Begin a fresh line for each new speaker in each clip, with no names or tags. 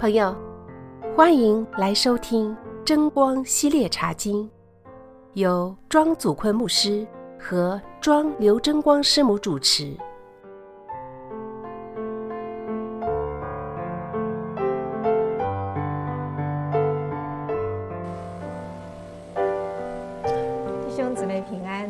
朋友，欢迎来收听真光系列茶经，由庄祖坤牧师和庄刘真光师母主持。
弟兄姊妹平安。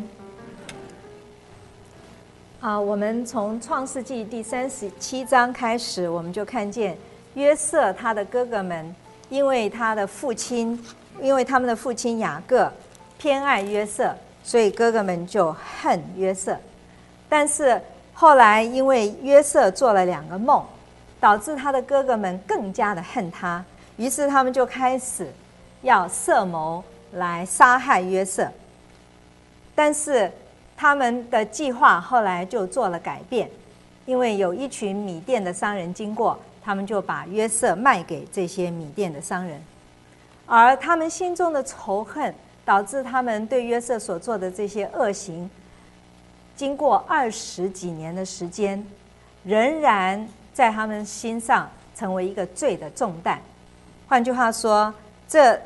我们从创世纪第37章开始，我们就看见约瑟他的哥哥们，因为他们的父亲雅各偏爱约瑟，所以哥哥们就恨约瑟。但是后来因为约瑟做了2个梦，导致他的哥哥们更加的恨他，于是他们就开始要设谋来杀害约瑟。但是他们的计划后来就做了改变，因为有一群米甸的商人经过，他们就把约瑟卖给这些米甸的商人，而他们心中的仇恨导致他们对约瑟所做的这些恶行，经过20几年的时间，仍然在他们心上成为一个罪的重担。换句话说，这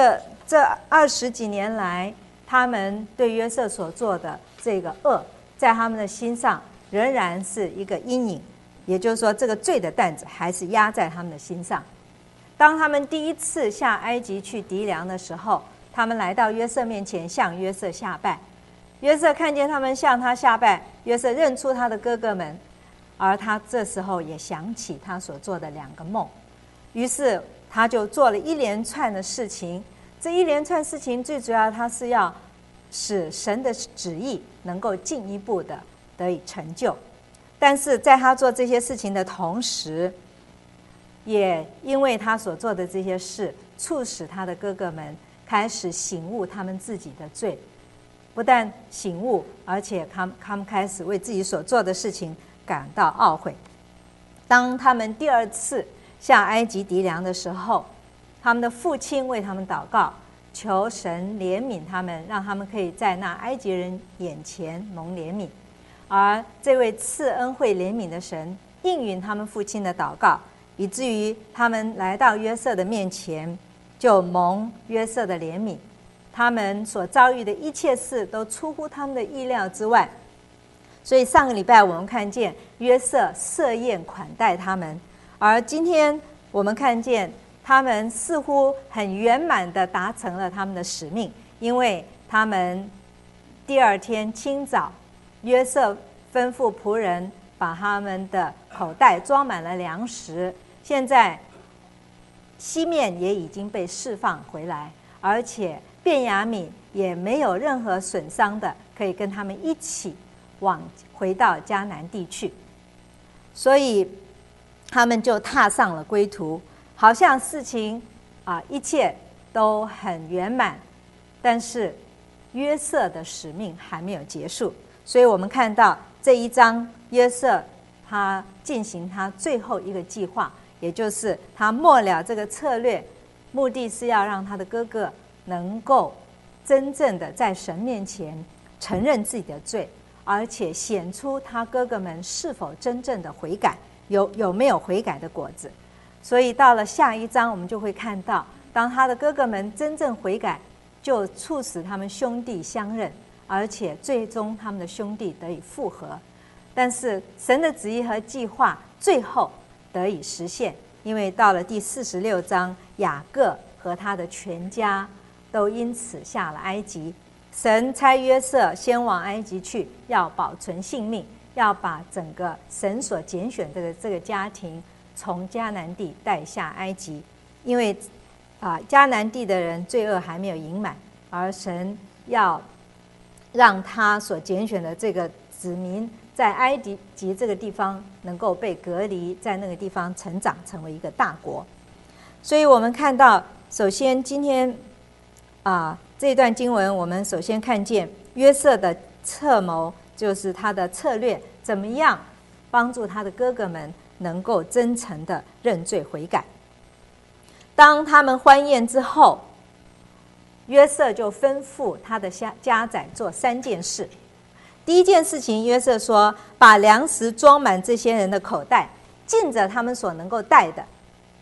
20几年来，他们对约瑟所做的这个恶，在他们的心上仍然是一个阴影，也就是说，这个罪的担子还是压在他们的心上。当他们第一次下埃及去籴粮的时候，他们来到约瑟面前，向约瑟下拜。约瑟看见他们向他下拜，约瑟认出他的哥哥们，而他这时候也想起他所做的2个梦，于是他就做了一连串的事情。这一连串事情最主要，他是要使神的旨意能够进一步的得以成就。但是在他做这些事情的同时，也因为他所做的这些事，促使他的哥哥们开始醒悟他们自己的罪。不但醒悟，而且他们开始为自己所做的事情感到懊悔。当他们第2次下埃及籴粮的时候，他们的父亲为他们祷告，求神怜悯他们，让他们可以在那埃及人眼前蒙怜悯。而这位赐恩惠怜悯的神应允他们父亲的祷告，以至于他们来到约瑟的面前，就蒙约瑟的怜悯。他们所遭遇的一切事都出乎他们的意料之外。所以上个礼拜我们看见约瑟设宴款待他们，而今天我们看见他们似乎很圆满地达成了他们的使命，因为他们第2天清早，约瑟吩咐仆人把他们的口袋装满了粮食。现在西面也已经被释放回来，而且便雅悯也没有任何损伤的，可以跟他们一起回到迦南地去。所以他们就踏上了归途，好像事情一切都很圆满，但是约瑟的使命还没有结束。所以我们看到这一章，约瑟他进行他最后一个计划，也就是他末了这个策略，目的是要让他的哥哥能够真正的在神面前承认自己的罪，而且显出他哥哥们是否真正的悔改，有没有悔改的果子。所以到了下一章，我们就会看到，当他的哥哥们真正悔改，就促使他们兄弟相认，而且最终他们的兄弟得以复合。但是神的旨意和计划最后得以实现，因为到了第46章，雅各和他的全家都因此下了埃及。神差约瑟先往埃及去，要保存性命，要把整个神所拣选的这个家庭从迦南地带下埃及。因为迦南地的人罪恶还没有盈满，而神要让他所拣选的这个子民在埃及这个地方能够被隔离，在那个地方成长，成为一个大国。所以我们看到，首先今天这段经文，我们首先看见约瑟的策谋，就是他的策略，怎么样帮助他的哥哥们能够真诚的认罪悔改。当他们欢宴之后，约瑟就吩咐他的家宰做3件事。第一件事情，约瑟说，把粮食装满这些人的口袋，尽着他们所能够带的，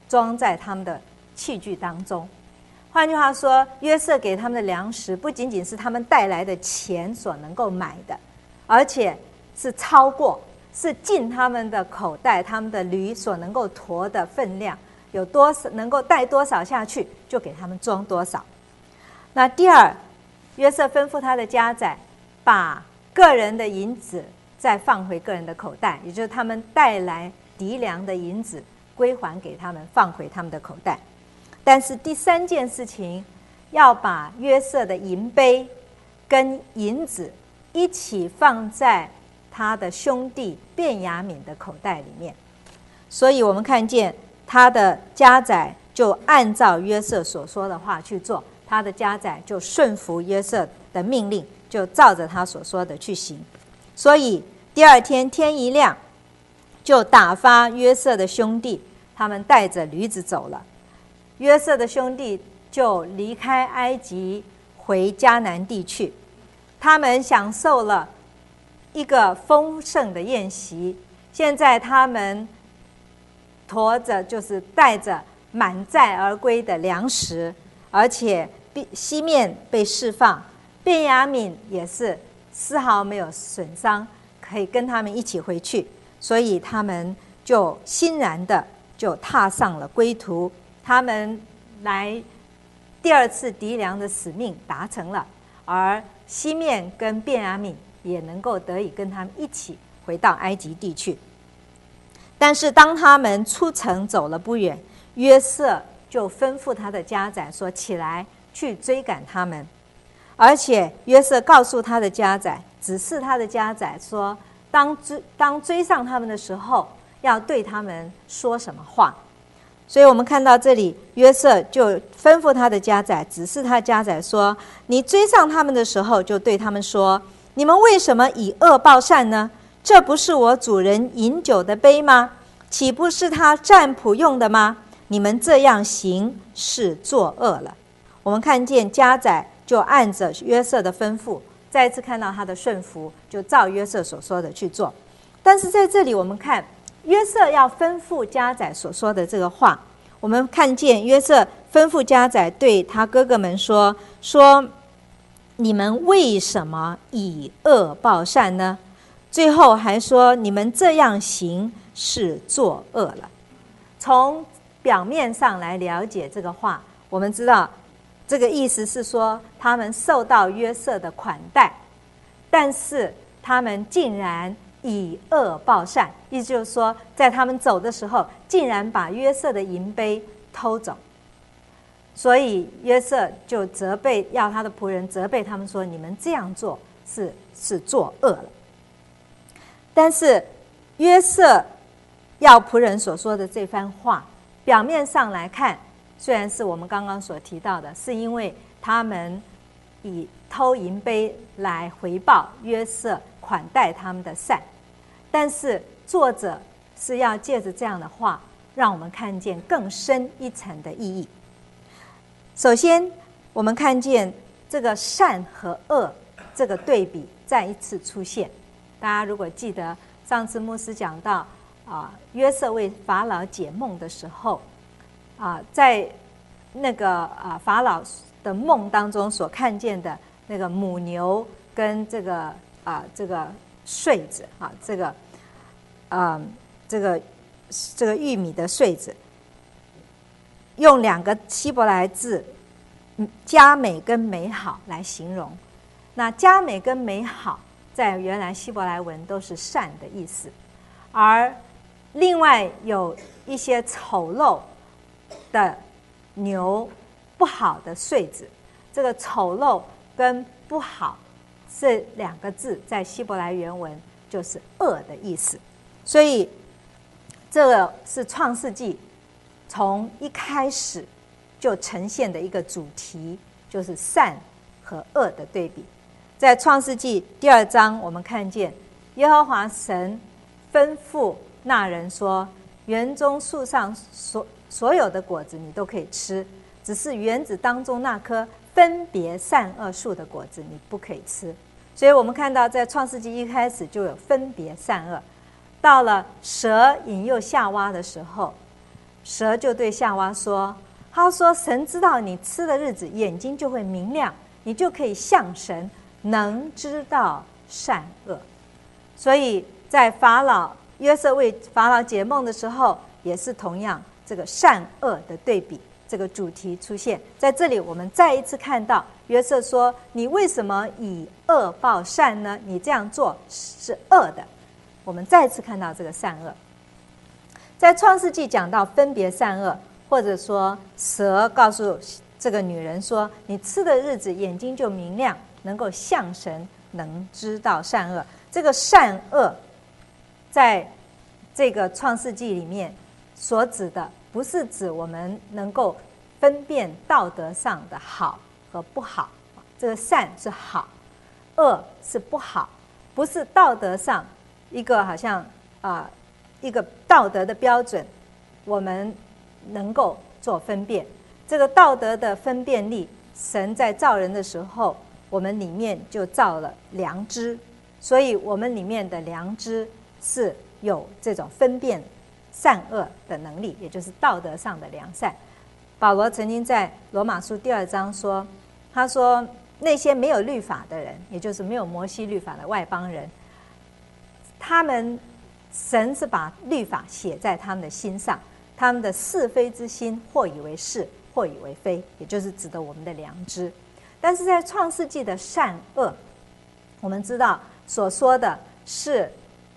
装在他们的器具当中。换句话说，约瑟给他们的粮食不仅仅是他们带来的钱所能够买的，而且是超过，是进他们的口袋，他们的驴所能够驮的分量，有多少能够带多少下去，就给他们装多少。那第二，约瑟吩咐他的家宰，把个人的银子再放回个人的口袋，也就是他们带来敌粮的银子归还给他们，放回他们的口袋。但是第三件事情，要把约瑟的银杯跟银子一起放在他的兄弟便雅悯的口袋里面。所以我们看见他的家宰就按照约瑟所说的话去做，他的家宰就顺服约瑟的命令，就照着他所说的去行。所以第二天天一亮，就打发约瑟的兄弟，他们带着驴子走了。约瑟的兄弟就离开埃及，回迦南地去。他们享受了一个丰盛的宴席，现在他们驮着，就是带着满载而归的粮食，而且西面被释放，便雅悯也是丝毫没有损伤，可以跟他们一起回去。所以他们就欣然的就踏上了归途。他们来第二次敌粮的使命达成了，而西面跟便雅悯也能够得以跟他们一起回到埃及地去。但是当他们出城走了不远，约瑟就吩咐他的家宰说，起来去追赶他们。而且约瑟告诉他的家宰，指示他的家宰说，当追上他们的时候，要对他们说什么话。所以我们看到这里，约瑟就吩咐他的家宰，指示他的家宰说，你追上他们的时候，就对他们说，你们为什么以恶报善呢？这不是我主人饮酒的杯吗？岂不是他占卜用的吗？你们这样行是作恶了。我们看见家宰就按着约瑟的吩咐，再一次看到他的顺服，就照约瑟所说的去做。但是在这里我们看约瑟要吩咐家宰所说的这个话，我们看见约瑟吩咐家宰对他哥哥们说，你们为什么以恶报善呢？最后还说，你们这样行是作恶了。从表面上来了解这个话，我们知道这个意思是说，他们受到约瑟的款待，但是他们竟然以恶报善，意思就是说，在他们走的时候，竟然把约瑟的银杯偷走。所以约瑟就责备，要他的仆人责备他们说，你们这样做是作恶了。但是约瑟要仆人所说的这番话，表面上来看，虽然是我们刚刚所提到的，是因为他们以偷银杯来回报约瑟款待他们的善，但是作者是要借着这样的话，让我们看见更深一层的意义。首先我们看见这个善和恶这个对比再一次出现。大家如果记得上次牧师讲到约瑟为法老解梦的时候在那个法老的梦当中所看见的那个母牛跟这个穗子这个玉米的穗子，用两个希伯来字佳美跟美好来形容。那佳美跟美好在原来希伯来文都是善的意思，而另外有一些丑陋的牛，不好的穗子，这个丑陋跟不好这两个字在希伯来原文就是恶的意思。所以这个是创世纪从一开始就呈现的一个主题，就是善和恶的对比。在创世纪第2章，我们看见耶和华神吩咐那人说，园中树上所有的果子你都可以吃，只是园子当中那棵分别善恶树的果子你不可以吃。所以我们看到在创世纪一开始就有分别善恶。到了蛇引诱夏娃的时候， 蛇就对夏娃说，他说神知道你吃的日子眼睛就会明亮，你就可以像神，能知道善恶。所以在约瑟为法老解梦的时候，也是同样这个善恶的对比这个主题出现在这里。我们再一次看到约瑟说，你为什么以恶报善呢？你这样做是恶的。我们再次看到这个善恶。在创世纪讲到分别善恶，或者说蛇告诉这个女人说，你吃的日子眼睛就明亮，能够像神，能知道善恶。这个善恶在这个创世纪里面所指的，不是指我们能够分辨道德上的好和不好，这个善是好，恶是不好，不是道德上一个好像一个道德的标准，我们能够做分辨。这个道德的分辨力，神在造人的时候，我们里面就造了良知，所以我们里面的良知是有这种分辨善恶的能力，也就是道德上的良善。保罗曾经在罗马书第2章说，他说那些没有律法的人，也就是没有摩西律法的外邦人，神是把律法写在他们的心上，他们的是非之心或以为是，或以为非，也就是指的我们的良知。但是在创世纪的善恶，我们知道所说的是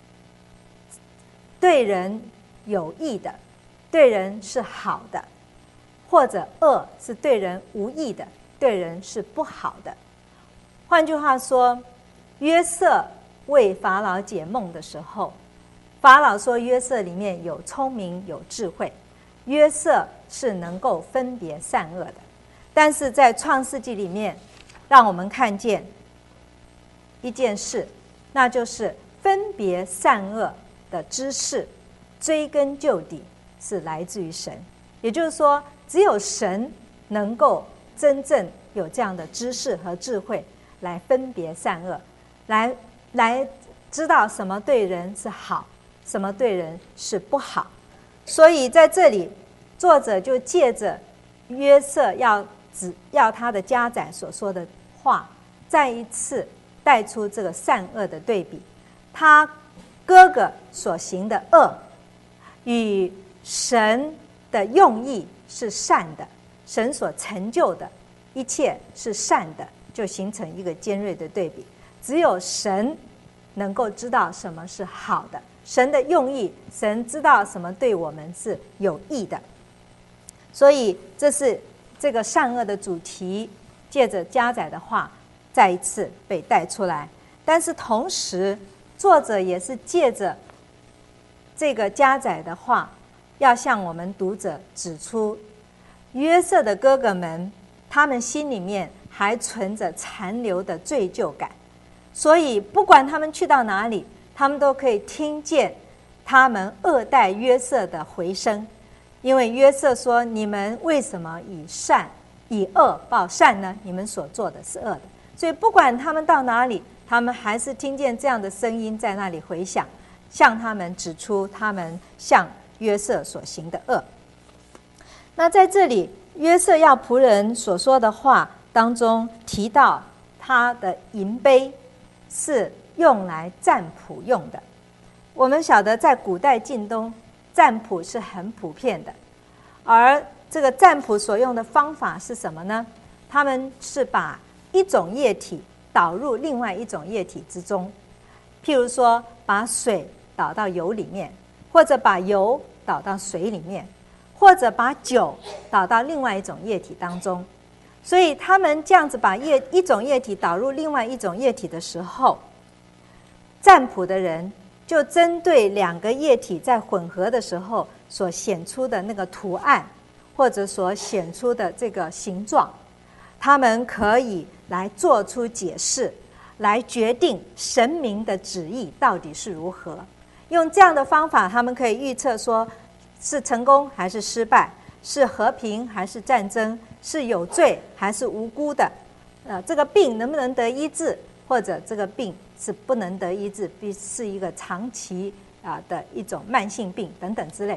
对人有益的，对人是好的，或者恶是对人无益的，对人是不好的。换句话说，约瑟为法老解梦的时候，法老说约瑟里面有聪明有智慧，约瑟是能够分别善恶的。但是在创世纪里面，让我们看见一件事，那就是分别善恶的知识，追根究底是来自于神。也就是说，只有神能够真正有这样的知识和智慧，来分别善恶，来知道什么对人是好，什么对人是不好。所以在这里，作者就借着约瑟要他的家宰所说的话，再一次带出这个善恶的对比。他哥哥所行的恶与神的用意是善的，神所成就的一切是善的，就形成一个尖锐的对比。只有神能够知道什么是好的，神的用意，神知道什么对我们是有益的。所以这是这个善恶的主题，借着家宰的话再一次被带出来。但是同时，作者也是借着这个家宰的话，要向我们读者指出，约瑟的哥哥们，他们心里面还存着残留的罪疚感，所以不管他们去到哪里，他们都可以听见他们恶待约瑟的回声。因为约瑟说，你们为什么以恶报善呢？你们所做的是恶的。所以不管他们到哪里，他们还是听见这样的声音在那里回响，向他们指出他们向约瑟所行的恶。那在这里，约瑟要仆人所说的话当中提到，他的银杯是用来占卜用的。我们晓得在古代晋东，占卜是很普遍的，而这个占卜所用的方法是什么呢？他们是把一种液体导入另外一种液体之中，譬如说把水倒到油里面，或者把油倒到水里面，或者把酒倒到另外一种液体当中。所以他们这样子把一种液体导入另外一种液体的时候，占卜的人就针对两个液体在混合的时候所显出的那个图案，或者所显出的这个形状，他们可以来做出解释，来决定神明的旨意到底是如何。用这样的方法，他们可以预测说是成功还是失败，是和平还是战争，是有罪还是无辜的，这个病能不能得医治，或者这个病是不能得医治，必是一个长期的一种慢性病等等之类。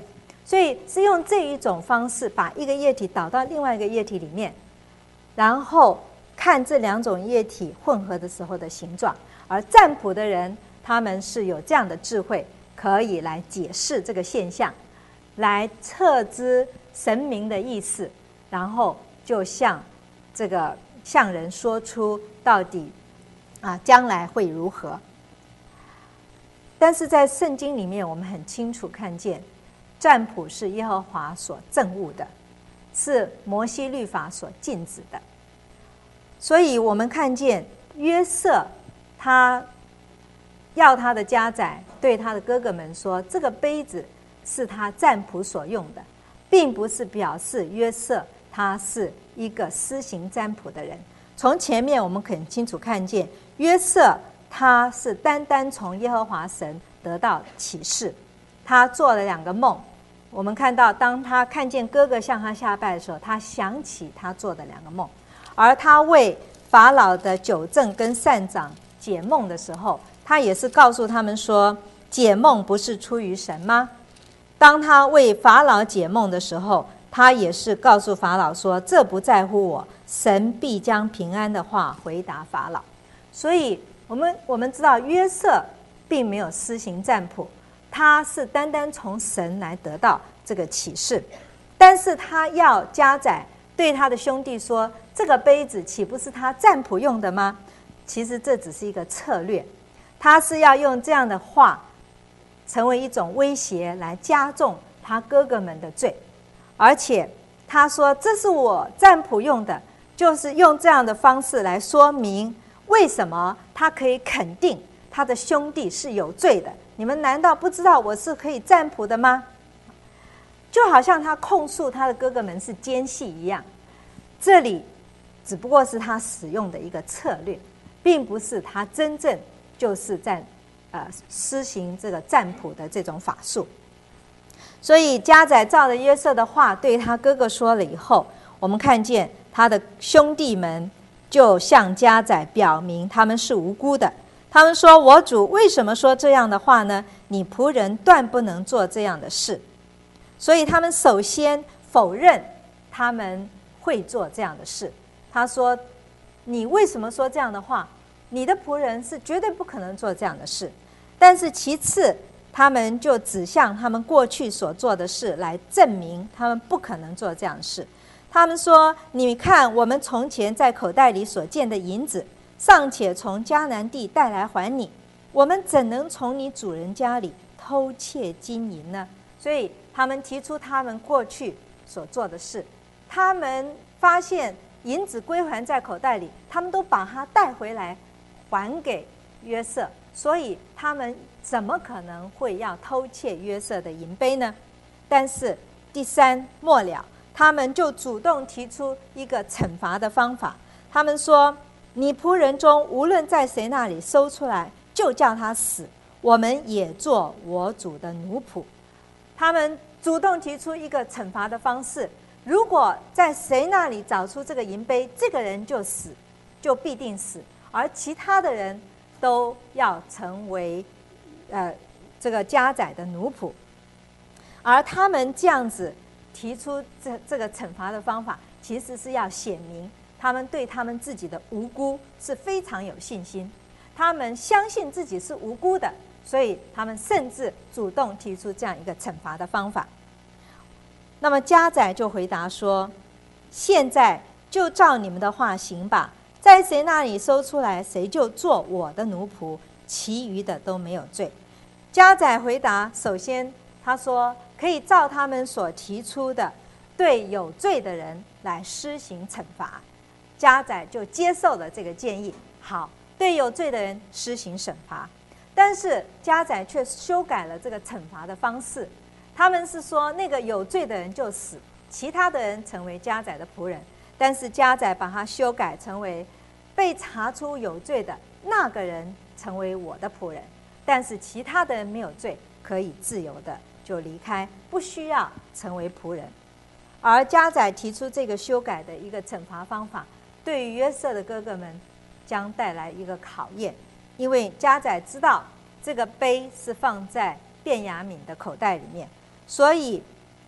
所以是用这一种方式把一个液体导到另外一个液体里面，然后看这两种液体混合的时候的形状。而占卜的人他们是有这样的智慧，可以来解释这个现象，来测知神明的意思，然后就向人说出到底将来会如何。但是在圣经里面，我们很清楚看见，占卜是耶和华所憎恶的，是摩西律法所禁止的。所以我们看见约瑟，他要他的家宰对他的哥哥们说，这个杯子是他占卜所用的，并不是表示约瑟他是一个施行占卜的人。从前面我们很清楚看见，约瑟他是单单从耶和华神得到启示，他做了2个梦。我们看到当他看见哥哥向他下拜的时候，他想起他做的2个梦。而他为法老的酒政跟善长解梦的时候，他也是告诉他们说，解梦不是出于神吗？当他为法老解梦的时候，他也是告诉法老说，这不在乎我，神必将平安的话回答法老。所以我们知道约瑟并没有施行占卜，他是单单从神来得到这个启示。但是他要家宰对他的兄弟说，这个杯子岂不是他占卜用的吗？其实这只是一个策略，他是要用这样的话成为一种威胁，来加重他哥哥们的罪。而且他说这是我占卜用的，就是用这样的方式来说明为什么他可以肯定他的兄弟是有罪的。你们难道不知道我是可以占卜的吗？就好像他控诉他的哥哥们是奸细一样，这里只不过是他使用的一个策略，并不是他真正就是在施行这个占卜的这种法术。所以家宰照着约瑟的话对他哥哥说了以后，我们看见他的兄弟们就向家宰表明他们是无辜的。他们说，我主为什么说这样的话呢？你仆人断不能做这样的事。所以他们首先否认他们会做这样的事。他说，你为什么说这样的话？你的仆人是绝对不可能做这样的事。但是其次，他们就指向他们过去所做的事来证明他们不可能做这样的事。他们说，你看我们从前在口袋里所见的银子，尚且从迦南地带来还你，我们怎能从你主人家里偷窃金银呢？所以他们提出他们过去所做的事，他们发现银子归还在口袋里，他们都把它带回来还给约瑟，所以他们怎么可能会要偷窃约瑟的银杯呢？但是第三末了，他们就主动提出一个惩罚的方法。他们说，你仆人中无论在谁那里搜出来，就叫他死，我们也做我主的奴仆。他们主动提出一个惩罚的方式，如果在谁那里找出这个银杯，这个人就死，就必定死，而其他的人都要成为这个家宰的奴仆。而他们这样子提出这个惩罚的方法，其实是要显明他们对他们自己的无辜是非常有信心，他们相信自己是无辜的，所以他们甚至主动提出这样一个惩罚的方法。那么家宰就回答说，现在就照你们的话行吧，在谁那里搜出来，谁就做我的奴仆，其余的都没有罪。家宰回答，首先他说可以照他们所提出的对有罪的人来施行惩罚。家宰就接受了这个建议，好，对有罪的人施行惩罚。但是家宰却修改了这个惩罚的方式，他们是说那个有罪的人就死，其他的人成为家宰的仆人。但是家宰把它修改成为被查出有罪的那个人成为我的仆人，但是其他的人没有罪，可以自由的就离开，不需要成为仆人。而家宰提出这个修改的一个惩罚方法，对于约瑟的哥哥们将带来一个考验，因为家宰知道这个杯是放在便雅悯的口袋里面，所以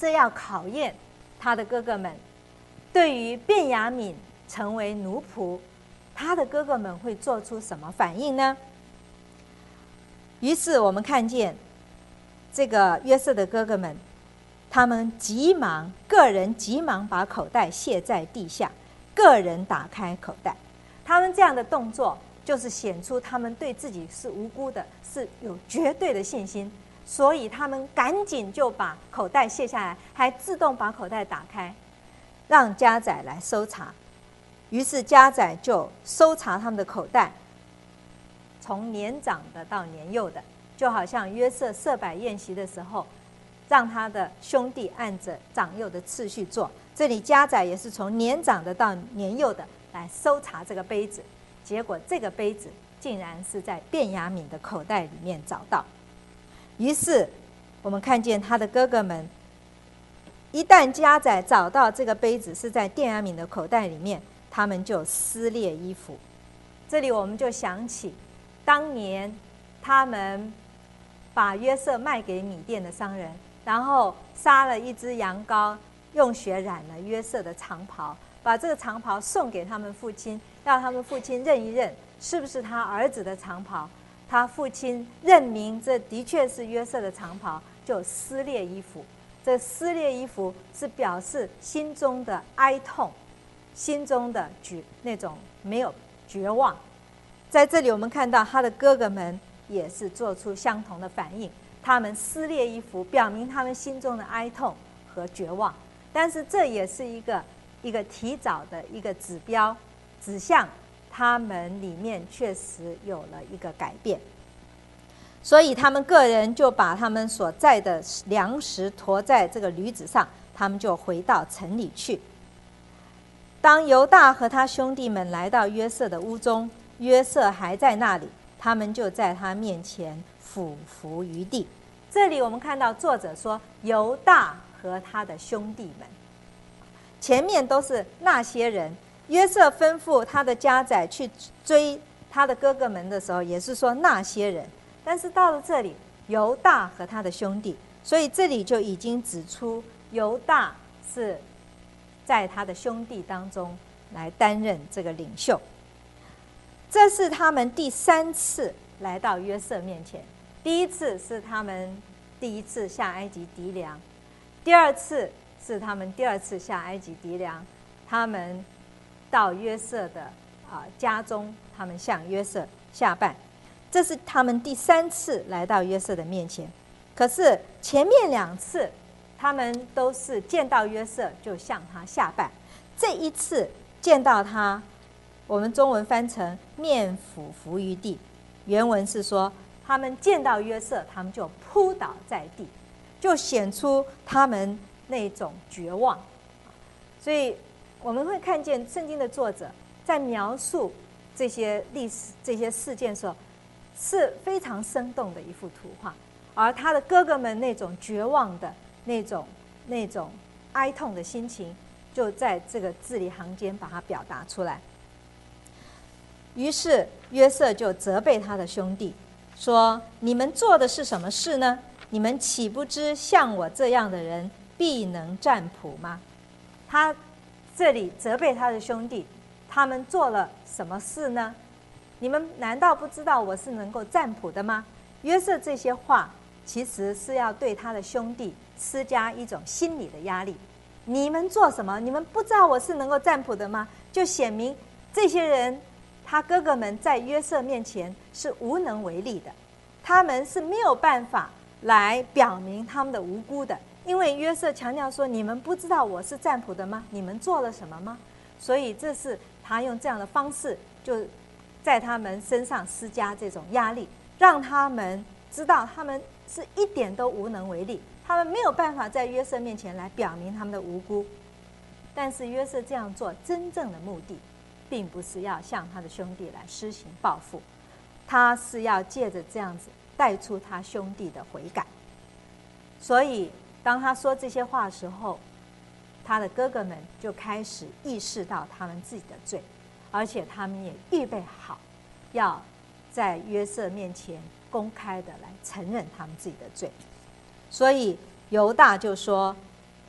这要考验他的哥哥们对于便雅悯成为奴仆，他的哥哥们会做出什么反应呢？于是我们看见这个约瑟的哥哥们，他们个人急忙把口袋卸在地下，个人打开口袋。他们这样的动作就是显出他们对自己是无辜的，是有绝对的信心，所以他们赶紧就把口袋卸下来，还自动把口袋打开，让家宰来搜查。于是家宰就搜查他们的口袋，从年长的到年幼的，就好像约瑟设摆宴席的时候，让他的兄弟按着长幼的次序做。这里家宰也是从年长的到年幼的来搜查这个杯子，结果这个杯子竟然是在便雅悯的口袋里面找到。于是我们看见他的哥哥们，一旦家宰找到这个杯子是在便雅悯的口袋里面，他们就撕裂衣服。这里我们就想起当年他们把约瑟卖给米甸的商人，然后杀了一只羊羔，用血染了约瑟的长袍，把这个长袍送给他们父亲，让他们父亲认一认是不是他儿子的长袍。他父亲认明这的确是约瑟的长袍，就撕裂衣服。这撕裂衣服是表示心中的哀痛，心中的那种没有绝望。在这里我们看到他的哥哥们也是做出相同的反应，他们撕裂衣服，表明他们心中的哀痛和绝望。但是这也是一个提早的一个指标，指向他们里面确实有了一个改变。所以他们个人就把他们所在的粮食驮在这个驴子上，他们就回到城里去。当犹大和他兄弟们来到约瑟的屋中，约瑟还在那里，他们就在他面前俯伏于地。这里我们看到作者说犹大和他的兄弟们，前面都是那些人。约瑟吩咐他的家宰去追他的哥哥们的时候，也是说那些人，但是到了这里犹大和他的兄弟，所以这里就已经指出犹大是在他的兄弟当中来担任这个领袖。这是他们第3次来到约瑟面前。第一次是他们第一次下埃及籴粮，第二次是他们第2次下埃及籴粮，他们到约瑟的家中，他们向约瑟下拜。这是他们第3次来到约瑟的面前。可是前面2次他们都是见到约瑟就向他下拜，这一次见到他，我们中文翻成面俯伏于地，原文是说他们见到约瑟，他们就扑倒在地，就显出他们那种绝望。所以我们会看见圣经的作者在描述这些历史、这些事件的时候，是非常生动的一幅图画。而他的哥哥们那种绝望的那种哀痛的心情，就在这个字里行间把它表达出来。于是约瑟就责备他的兄弟说：你们做的是什么事呢？你们岂不知像我这样的人必能占卜吗？他这里责备他的兄弟，他们做了什么事呢？你们难道不知道我是能够占卜的吗？约瑟这些话其实是要对他的兄弟施加一种心理的压力。你们做什么？你们不知道我是能够占卜的吗？就显明这些人，他哥哥们在约瑟面前是无能为力的，他们是没有办法来表明他们的无辜的，因为约瑟强调说：你们不知道我是占卜的吗？你们做了什么吗？所以这是他用这样的方式，就在他们身上施加这种压力，让他们知道他们是一点都无能为力，他们没有办法在约瑟面前来表明他们的无辜。但是约瑟这样做真正的目的，并不是要向他的兄弟来施行报复，他是要借着这样子带出他兄弟的悔改。所以当他说这些话的时候，他的哥哥们就开始意识到他们自己的罪，而且他们也预备好要在约瑟面前公开的来承认他们自己的罪。所以犹大就说：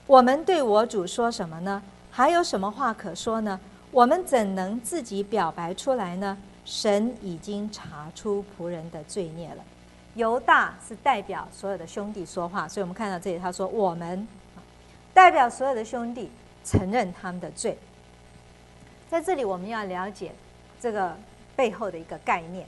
我们对我主说什么呢？还有什么话可说呢？我们怎能自己表白出来呢？神已经查出仆人的罪孽了。犹大是代表所有的兄弟说话，所以我们看到这里他说我们代表所有的兄弟承认他们的罪。在这里我们要了解这个背后的一个概念，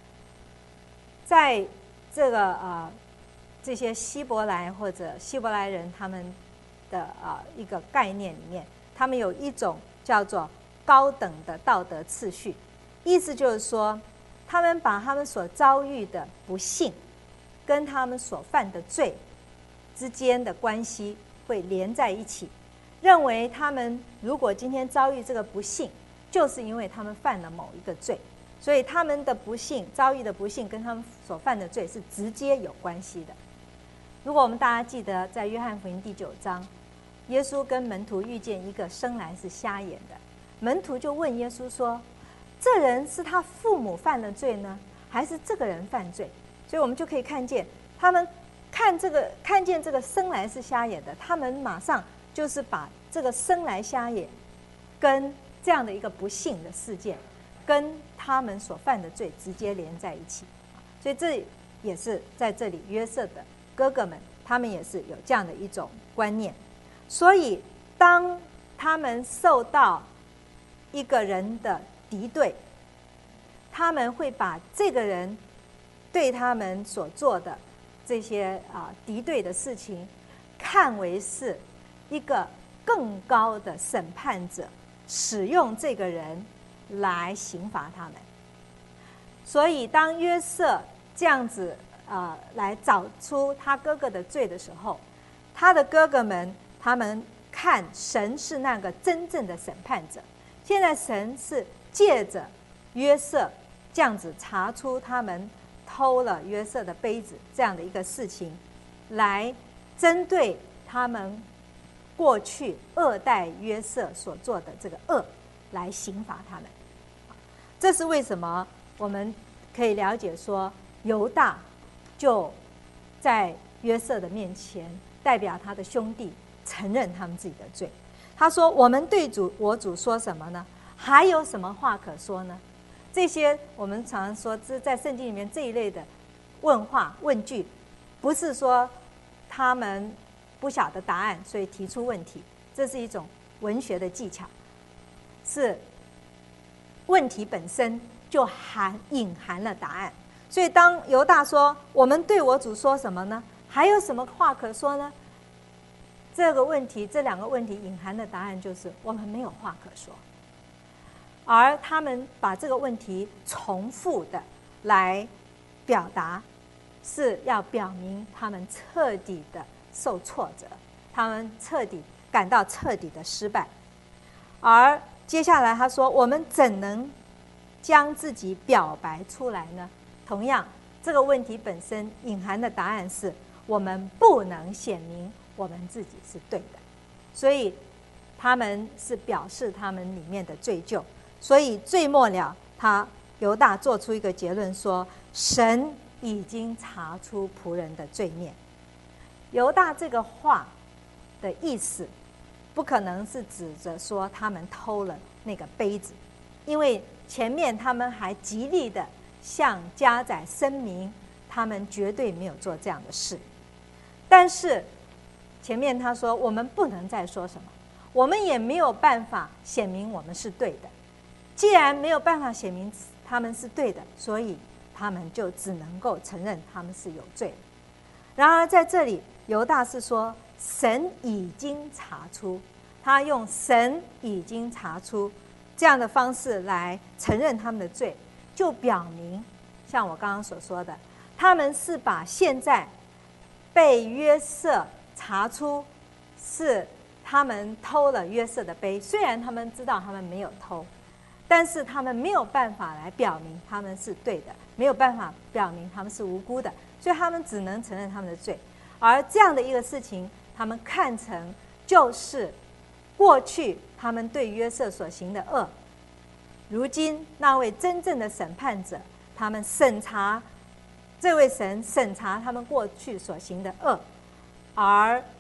在这些希伯来或者希伯来人他们的一个概念里面，他们有一种叫做高等的道德次序，意思就是说，他们把他们所遭遇的不幸跟他们所犯的罪之间的关系会连在一起，认为他们如果今天遭遇这个不幸，就是因为他们犯了某一个罪，所以他们的不幸遭遇的不幸跟他们所犯的罪是直接有关系的。如果我们大家记得，在约翰福音第9章，耶稣跟门徒遇见一个生来是瞎眼的，门徒就问耶稣说，这人是他父母犯了罪呢，还是这个人犯罪？所以我们就可以看见，他们看见这个生来是瞎眼的，他们马上就是把这个生来瞎眼跟这样的一个不幸的事件跟他们所犯的罪直接连在一起。所以这也是在这里约瑟的哥哥们他们也是有这样的一种观念。所以当他们受到一个人的敌对，他们会把这个人对他们所做的这些敌对的事情看为是一个更高的审判者使用这个人来刑罚他们。所以当约瑟这样子来找出他哥哥的罪的时候，他的哥哥们他们看神是那个真正的审判者。现在神是借着约瑟这样子查出他们偷了约瑟的杯子这样的一个事情，来针对他们过去恶待约瑟所做的这个恶来刑罚他们。这是为什么我们可以了解说，犹大就在约瑟的面前代表他的兄弟承认他们自己的罪。他说，我们对我主说什么呢？还有什么话可说呢？这些我们常常说在圣经里面这一类的问话问句，不是说他们不晓得答案所以提出问题，这是一种文学的技巧，是问题本身就隐含了答案。所以当犹大说我们对我主说什么呢？还有什么话可说呢？这个问题，这两个问题隐含的答案就是我们没有话可说。而他们把这个问题重复的来表达，是要表明他们彻底的受挫折，他们感到彻底的失败。而接下来他说，我们怎能将自己表白出来呢？同样，这个问题本身隐含的答案是我们不能显明我们自己是对的。所以他们是表示他们里面的罪疚。所以最末了，犹大做出一个结论说，神已经查出仆人的罪孽。犹大这个话的意思不可能是指着说他们偷了那个杯子，因为前面他们还极力的向家宰声明他们绝对没有做这样的事。但是前面他说我们不能再说什么，我们也没有办法显明我们是对的。既然没有办法显明他们是对的，所以他们就只能够承认他们是有罪的。然而在这里犹大是说神已经查出，他用神已经查出这样的方式来承认他们的罪，就表明像我刚刚所说的，他们是把现在被约瑟查出是他们偷了约瑟的杯，虽然他们知道他们没有偷，但是他们没有办法来表明他们是对的，没有办法表明他们是无辜的，所以他们只能承认他们的罪。而这样的一个事情，他们看成就是过去他们对约瑟所行的恶，如今那位真正的审判者，他们这位神审查他们过去所行的恶，而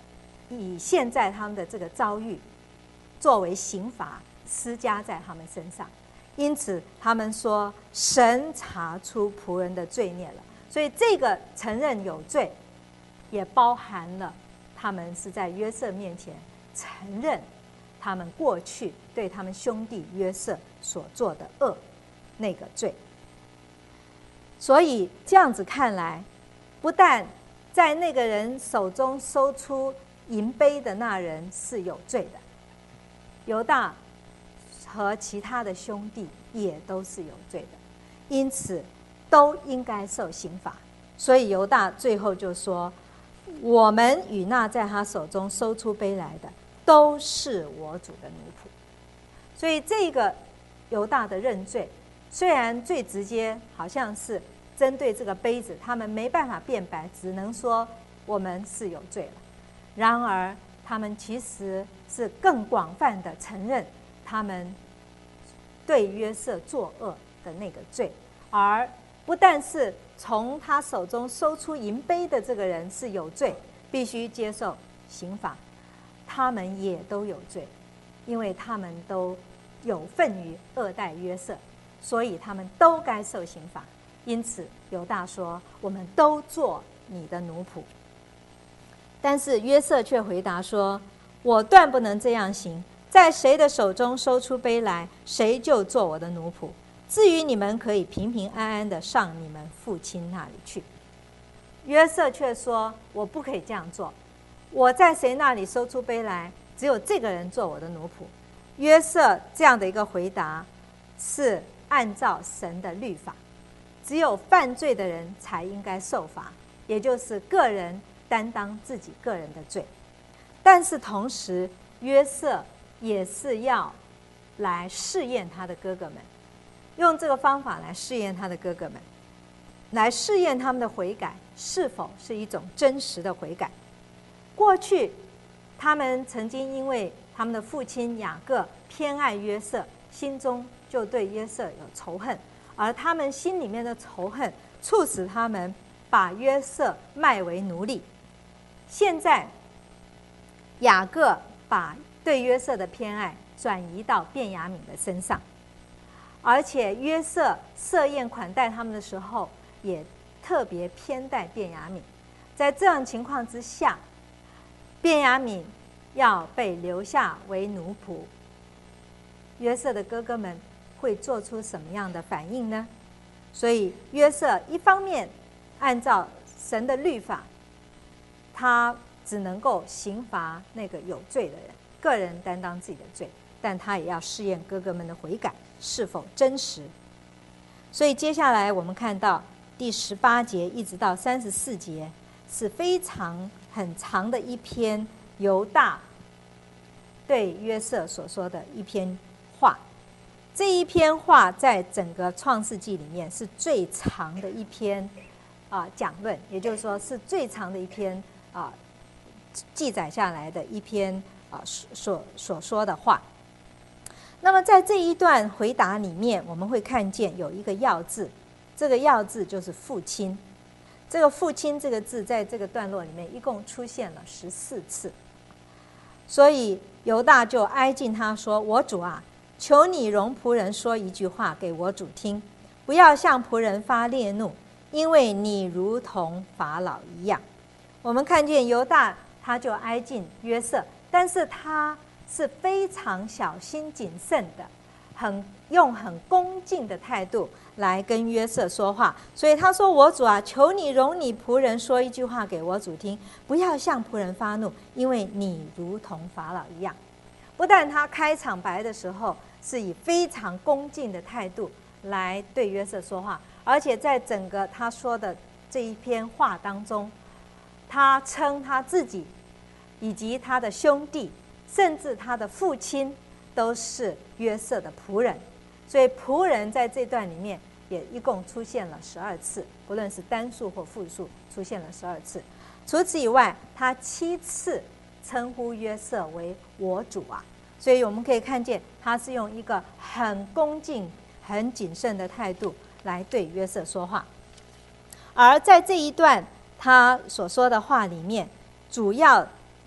以现在他们的这个遭遇作为刑罚施加在他们身上。因此他们说神查出仆人的罪孽了。所以这个承认有罪也包含了他们是在约瑟面前承认他们过去对他们兄弟约瑟所做的恶那个罪。所以这样子看来，不但在那个人手中搜出银杯的那人是有罪的，犹大和其他的兄弟也都是有罪的，因此都应该受刑罚。所以犹大最后就说，我们与那在他手中搜出杯来的都是我主的奴仆。所以这个犹大的认罪，虽然最直接好像是针对这个杯子，他们没办法辩白，只能说我们是有罪了。然而他们其实是更广泛的承认他们对约瑟作恶的那个罪，而不但是从他手中搜出银杯的这个人是有罪，必须接受刑罚，他们也都有罪，因为他们都有份于恶待约瑟，所以他们都该受刑罚。因此犹大说，我们都做你的奴仆。但是约瑟却回答说，我断不能这样行，在谁的手中搜出杯来，谁就做我的奴仆。至于你们，可以平平安安的上你们父亲那里去。约瑟却说，我不可以这样做，我在谁那里搜出杯来，只有这个人做我的奴仆。约瑟这样的一个回答是按照神的律法，只有犯罪的人才应该受罚，也就是个人担当自己个人的罪。但是同时约瑟也是要来试验他的哥哥们，用这个方法来试验他的哥哥们，来试验他们的悔改是否是一种真实的悔改。过去他们曾经因为他们的父亲雅各偏爱约瑟，心中就对约瑟有仇恨，而他们心里面的仇恨促使他们把约瑟卖为奴隶。现在雅各把对约瑟的偏爱转移到便雅悯的身上，而且约瑟设宴款待他们的时候也特别偏待便雅悯。在这样情况之下，便雅悯要被留下为奴仆，约瑟的哥哥们会做出什么样的反应呢？所以约瑟一方面按照神的律法，他只能够刑罚那个有罪的人，个人担当自己的罪，但他也要试验哥哥们的悔改是否真实。所以接下来我们看到第18节一直到34节是非常很长的一篇犹大对约瑟所说的一篇话。这一篇话在整个创世纪里面是最长的一篇讲论，也就是说是最长的一篇记载下来的一篇所说的话。那么在这一段回答里面，我们会看见有一个要字，这个要字就是父亲。这个父亲这个字在这个段落里面一共出现了14次。所以犹大就挨近他说，我主啊，求你容仆人说一句话给我主听，不要向仆人发烈怒，因为你如同法老一样。我们看见犹大他就挨近约瑟，但是他是非常小心谨慎的，用很恭敬的态度来跟约瑟说话。所以他说，我主啊，求你容你仆人说一句话给我主听，不要向仆人发怒，因为你如同法老一样。不但他开场白的时候是以非常恭敬的态度来对约瑟说话，而且在整个他说的这一篇话当中，他称他自己以及他的兄弟甚至他的父亲都是约瑟的仆人。所以仆人在这段里面也一共出现了12次，不论是单数或复数出现了12次。除此以外，他7次称呼约瑟为我主啊。所以我们可以看见他是用一个很恭敬很谨慎的态度来对约瑟说话。而在这一段他所说的话里面，主要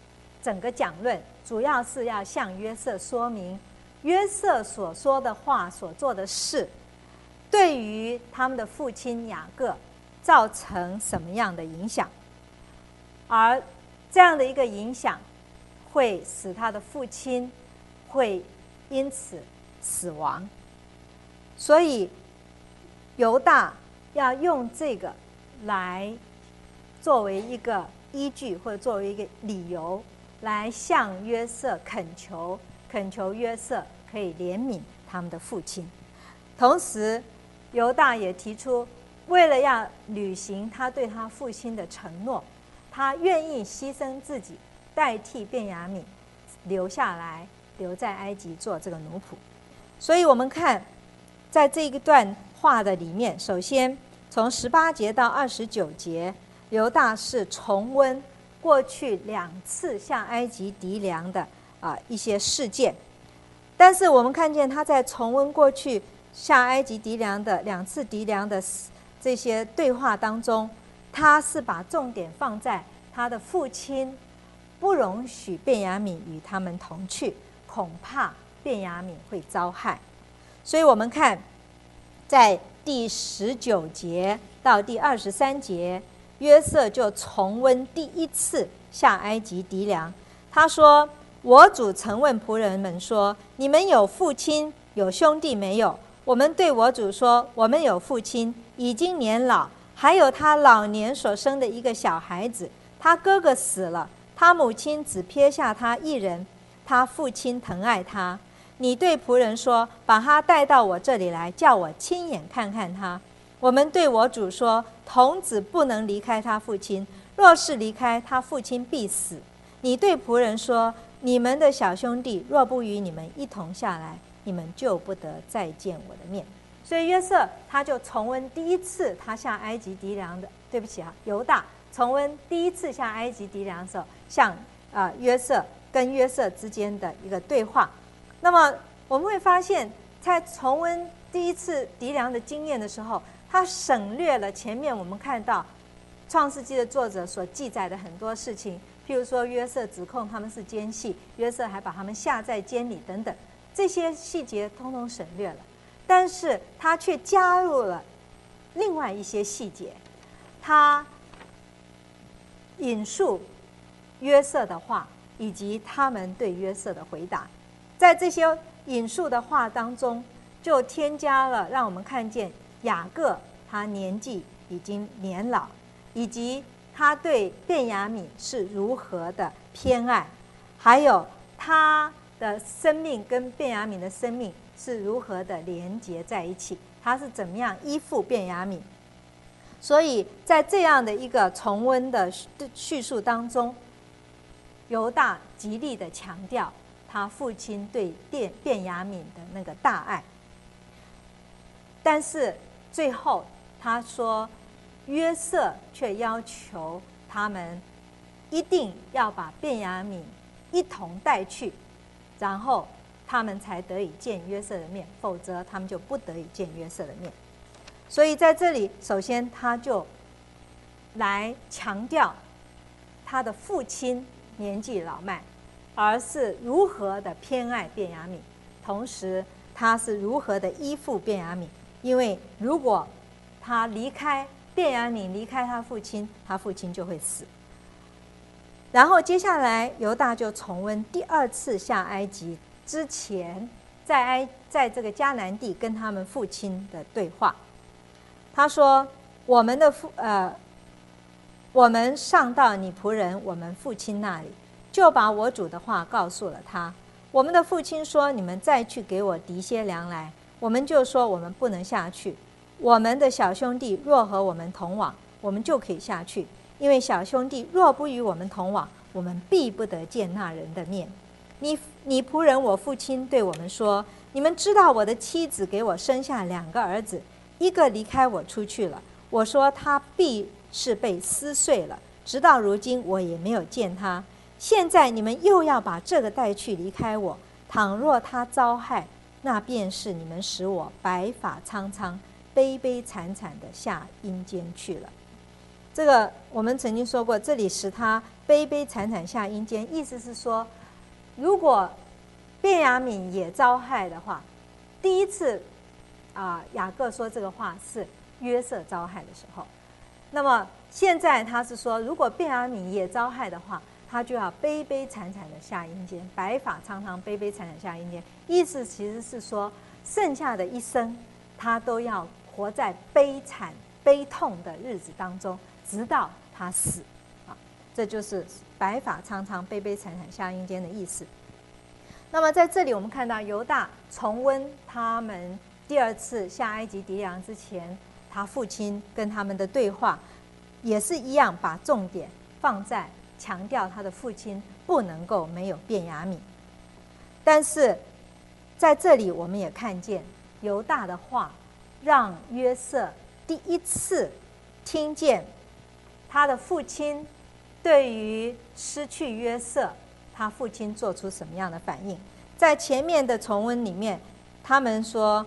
整个讲论主要是要向约瑟说明约瑟所说的话、所做的事，对于他们的父亲雅各造成什么样的影响，而这样的一个影响会使他的父亲会因此死亡。所以犹大要用这个来作为一个依据，或者作为一个理由，来向约瑟恳求约瑟可以怜悯他们的父亲。同时犹大也提出，为了要履行他对他父亲的承诺，他愿意牺牲自己，代替便雅悯留下来，留在埃及做这个奴仆。所以我们看在这一段话的里面，首先从18节到29节，犹大是重温过去2次下埃及籴粮的一些事件。但是我们看见他在重温过去下埃及籴粮的2次籴粮的这些对话当中，他是把重点放在他的父亲不容许便雅悯与他们同去，恐怕便雅悯会遭害。所以我们看在第19节到第23节，约瑟就重温第1次下埃及籴粮。他说，我主曾问仆人们说，你们有父亲有兄弟没有？我们对我主说，我们有父亲，已经年老，还有他老年所生的一个小孩子，他哥哥死了，他母亲只撇下他一人，他父亲疼爱他。你对仆人说，把他带到我这里来，叫我亲眼看看他。我们对我主说，童子不能离开他父亲，若是离开，他父亲必死。你对仆人说，你们的小兄弟若不与你们一同下来，你们就不得再见我的面。所以约瑟他就重温第1次他下埃及籴粮的，犹大重温第1次下埃及籴粮的时候，向约瑟跟约瑟之间的一个对话。那么我们会发现，在重温第1次籴粮的经验的时候，他省略了前面我们看到创世纪的作者所记载的很多事情，譬如说约瑟指控他们是奸细，约瑟还把他们下在监里等等，这些细节通通省略了。但是他却加入了另外一些细节，他引述约瑟的话，以及他们对约瑟的回答。在这些引述的话当中，就添加了让我们看见雅各他年纪已经年老，以及他对便雅悯是如何的偏爱，还有他的生命跟便雅悯的生命是如何的连结在一起，他是怎么样依附便雅悯。所以在这样的一个重温的叙述当中，犹大极力的强调他父亲对便雅悯的那个大爱。但是最后他说，约瑟却要求他们一定要把便雅悯一同带去，然后他们才得以见约瑟的面，否则他们就不得以见约瑟的面。所以在这里，首先他就来强调他的父亲年纪老迈，而是如何的偏爱便雅悯，同时他是如何的依附便雅悯。因为如果他离开便雅悯，离开他父亲，他父亲就会死。然后接下来犹大就重温第2次下埃及之前，在这个迦南地跟他们父亲的对话。他说，我们上到你仆人我们父亲那里，就把我主的话告诉了他。我们的父亲说，你们再去给我籴些粮来。我们就说，我们不能下去，我们的小兄弟若和我们同往，我们就可以下去，因为小兄弟若不与我们同往，我们必不得见那人的面。你仆人我父亲对我们说，你们知道我的妻子给我生下2个儿子，一个离开我出去了，我说他必是被撕碎了，直到如今我也没有见他。现在你们又要把这个带去离开我，倘若他遭害，那便是你们使我白发苍苍、悲悲惨惨的下阴间去了。这个我们曾经说过，这里使他悲悲惨惨下阴间，意思是说，如果便雅悯也遭害的话，第一次雅各说这个话是约瑟遭害的时候，那么现在他是说，如果便雅悯也遭害的话，他就要悲悲惨惨的下阴间，白发苍苍，悲悲惨惨下阴间。意思其实是说，剩下的一生他都要活在悲惨悲痛的日子当中，直到他死这就是白发苍苍，悲悲惨惨下阴间的意思。那么在这里我们看到犹大重温他们第二次下埃及敌粮之前，他父亲跟他们的对话，也是一样把重点放在强调他的父亲不能够没有便雅悯。但是在这里我们也看见犹大的话让约瑟第一次听见他的父亲对于失去约瑟，他父亲做出什么样的反应。在前面的重温里面，他们说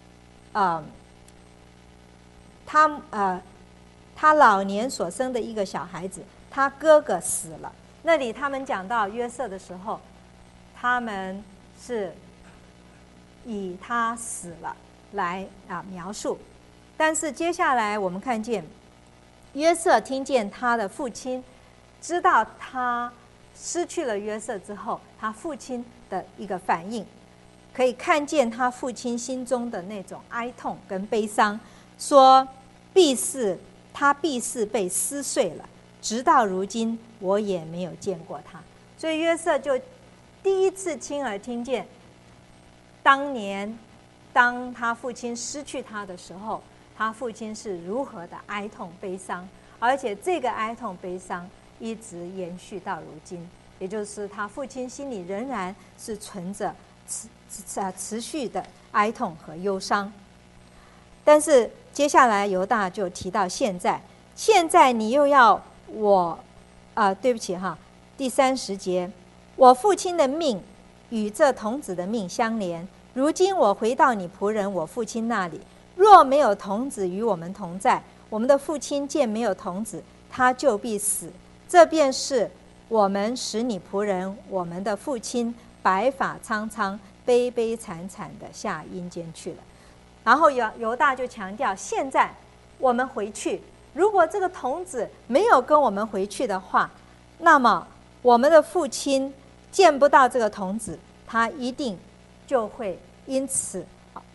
他老年所生的一个小孩子，他哥哥死了。那里他们讲到约瑟的时候，他们是以他死了来描述。但是接下来我们看见约瑟听见他的父亲知道他失去了约瑟之后，他父亲的一个反应，可以看见他父亲心中的那种哀痛跟悲伤，说他必是被撕碎了，直到如今我也没有见过他。所以约瑟就第一次亲耳听见当年当他父亲失去他的时候，他父亲是如何的哀痛悲伤，而且这个哀痛悲伤一直延续到如今，也就是他父亲心里仍然是存着持续的哀痛和忧伤。但是接下来犹大就提到现在你又要我对不起第30节，我父亲的命与这童子的命相连，如今我回到你仆人我父亲那里，若没有童子与我们同在，我们的父亲见没有童子，他就必死。这便是我们使你仆人我们的父亲白发苍苍，悲悲惨惨的下阴间去了。然后犹大就强调，现在我们回去，如果这个童子没有跟我们回去的话，那么我们的父亲见不到这个童子，他一定就会因此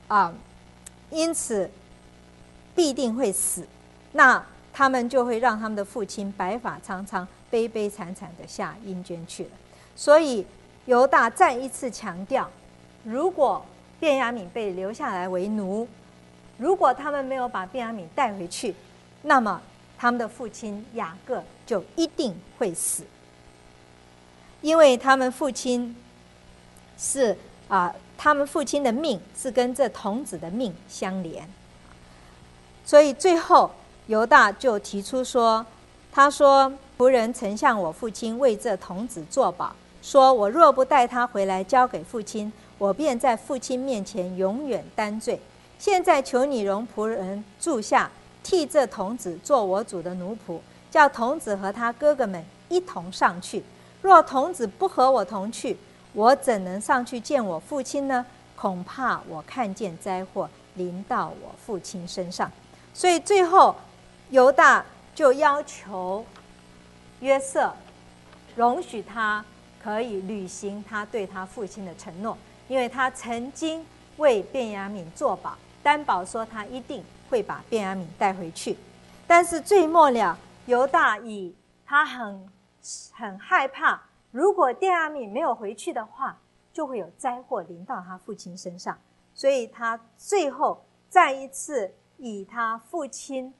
必定会死。那他们就会让他们的父亲白发苍苍，悲悲惨惨的下阴间去了。所以犹大再一次强调，如果便雅悯被留下来为奴，如果他们没有把便雅悯带回去，那么他们的父亲雅各就一定会死，因为他们父亲是他们父亲的命是跟这童子的命相连。所以最后犹大就提出说，他说仆人曾向我父亲为这童子作保，说我若不带他回来交给父亲，我便在父亲面前永远担罪。现在求你容仆人住下，替这童子做我主的奴仆，叫童子和他哥哥们一同上去。若童子不和我同去，我怎能上去见我父亲呢？恐怕我看见灾祸临到我父亲身上。所以最后犹大就要求约瑟容许他可以履行他对他父亲的承诺，因为他曾经为便雅悯作保，担保说他一定会把便雅悯带回去。但是最末了，犹大他很害怕，如果便雅悯没有回去的话，就会有灾祸临到他父亲身上，所以他最后再一次以他父亲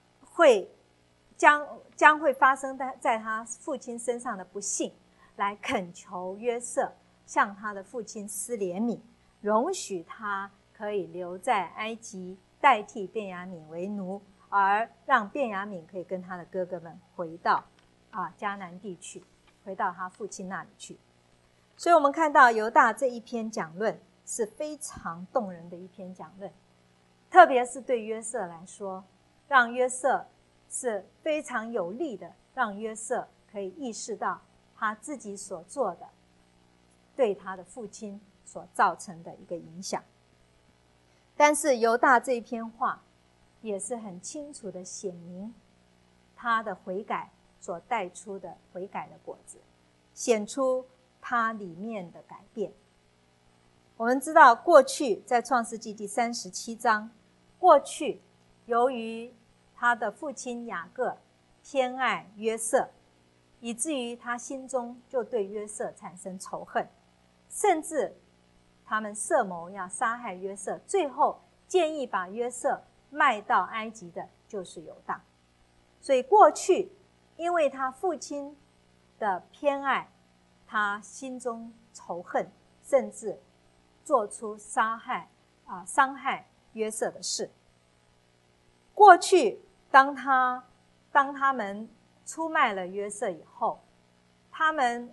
将会发生在他父亲身上的不幸来恳求约瑟向他的父亲施怜悯，容许他可以留在埃及代替便雅悯为奴，而让便雅悯可以跟他的哥哥们回到迦南地去，回到他父亲那里去。所以我们看到犹大这一篇讲论是非常动人的一篇讲论，特别是对约瑟来说，让约瑟是非常有利的，让约瑟可以意识到他自己所做的对他的父亲所造成的一个影响。但是犹大这一篇话也是很清楚的显明他的悔改所带出的悔改的果子，显出他里面的改变。我们知道过去在创世纪第37章，过去由于他的父亲雅各偏爱约瑟，以至于他心中就对约瑟产生仇恨，甚至他们设谋要杀害约瑟，最后建议把约瑟卖到埃及的就是犹大。所以过去因为他父亲的偏爱，他心中仇恨，甚至做出伤害约瑟的事。过去当他们出卖了约瑟以后，他们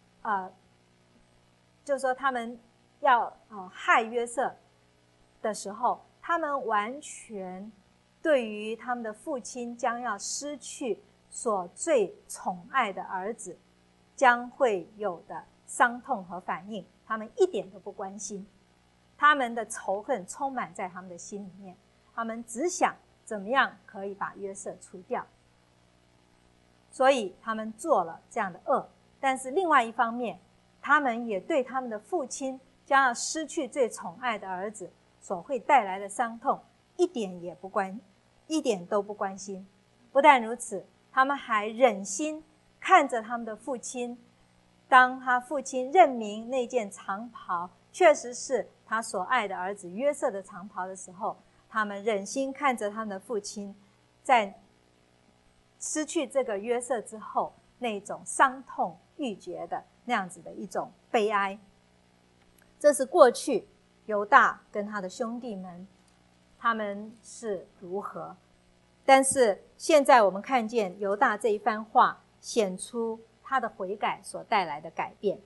就是说他们要害约瑟的时候，他们完全对于他们的父亲将要失去所最宠爱的儿子将会有的伤痛和反应，他们一点都不关心。他们的仇恨充满在他们的心里面，他们只想怎么样可以把约瑟除掉，所以他们做了这样的恶。但是另外一方面，他们也对他们的父亲将要失去最宠爱的儿子所会带来的伤痛一点都不关心。不但如此，他们还忍心看着他们的父亲，当他父亲认明那件长袍确实是他所爱的儿子约瑟的长袍的时候，他们忍心看着他们的父亲在失去这个约瑟之后那种伤痛欲绝的那样子的一种悲哀。这是过去犹大跟他的兄弟们他们是如何，但是现在我们看见犹大这一番话显出他的悔改所带来的改变。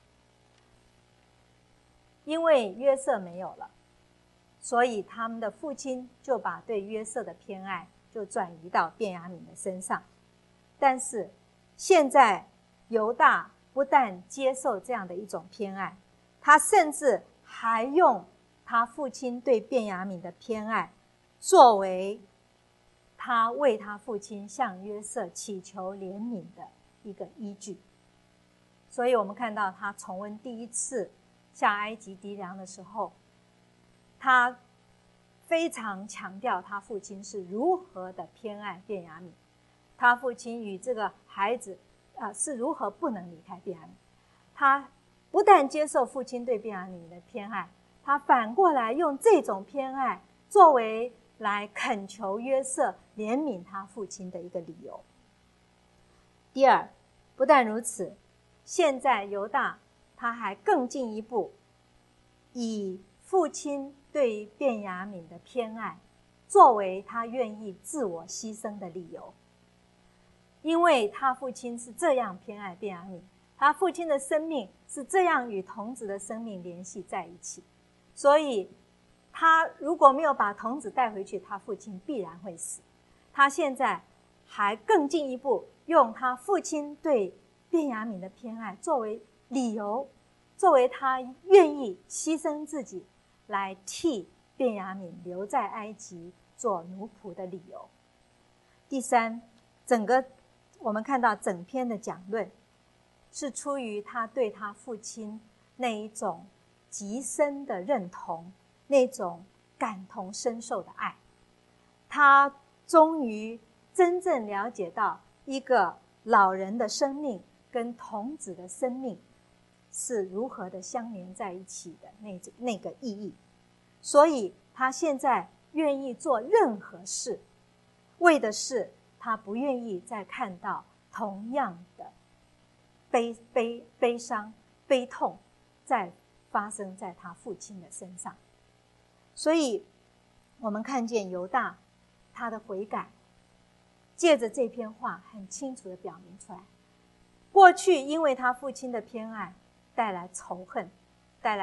因为约瑟没有了，所以他们的父亲就把对约瑟的偏爱就转移到便雅悯的身上。但是现在犹大不但接受这样的一种偏爱，他甚至还用他父亲对便雅悯的偏爱作为他为他父亲向约瑟祈求怜悯的一个依据。所以我们看到他重温第一次下埃及籴粮的时候，他非常强调他父亲是如何的偏爱便雅悯，他父亲与这个孩子是如何不能离开便雅悯。他不但接受父亲对便雅悯的偏爱，他反过来用这种偏爱作为来恳求约瑟怜悯他父亲的一个理由。第二，不但如此，现在犹大他还更进一步，以父亲对便雅悯的偏爱作为他愿意自我牺牲的理由。因为他父亲是这样偏爱便雅悯，他父亲的生命是这样与童子的生命联系在一起，所以他如果没有把童子带回去，他父亲必然会死。他现在还更进一步，用他父亲对便雅悯的偏爱作为理由，作为他愿意牺牲自己来替便雅悯留在埃及做奴仆的理由。第三，我们看到整篇的讲论是出于他对他父亲那一种极深的认同，那种感同身受的爱。他终于真正了解到一个老人的生命跟童子的生命是如何的相连在一起的那个意义。所以他现在愿意做任何事，为的是他不愿意再看到同样的悲伤悲痛再发生在他父亲的身上。所以我们看见犹大他的悔改借着这篇话很清楚地表明出来。过去因为他父亲的偏爱带来仇恨，带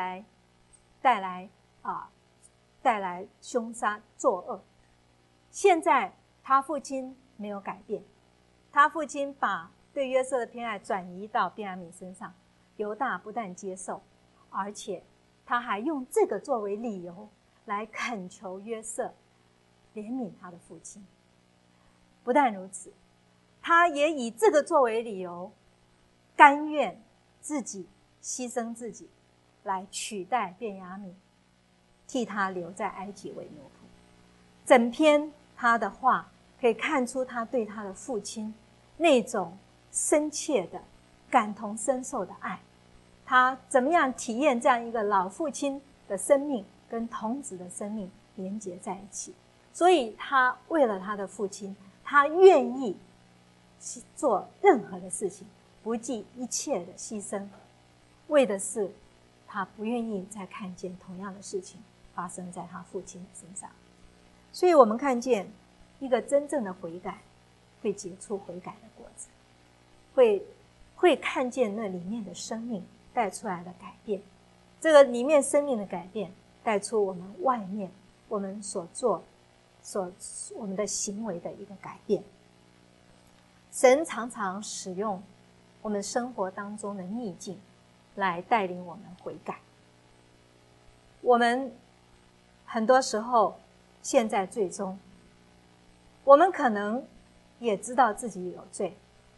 来凶杀作恶，现在他父亲没有改变，他父亲把对约瑟的偏爱转移到便雅悯身上，犹大不但接受，而且他还用这个作为理由来恳求约瑟怜悯他的父亲。不但如此，他也以这个作为理由，甘愿自己牺牲自己，来取代便雅悯，替他留在埃及为奴仆。整篇他的话可以看出他对他的父亲那种深切的感同身受的爱，他怎么样体验这样一个老父亲的生命跟童子的生命连结在一起。所以他为了他的父亲，他愿意做任何的事情，不计一切的牺牲，为的是他不愿意再看见同样的事情发生在他父亲的身上。所以我们看见一个真正的悔改会结出悔改的果子，会看见那里面的生命带出来的改变，这个里面生命的改变带出我们外面我们所做我们的行为的一个改变。神常常使用我们生活当中的逆境来带领我们悔改。我们很多时候陷在罪中，我们可能也知道自己有罪，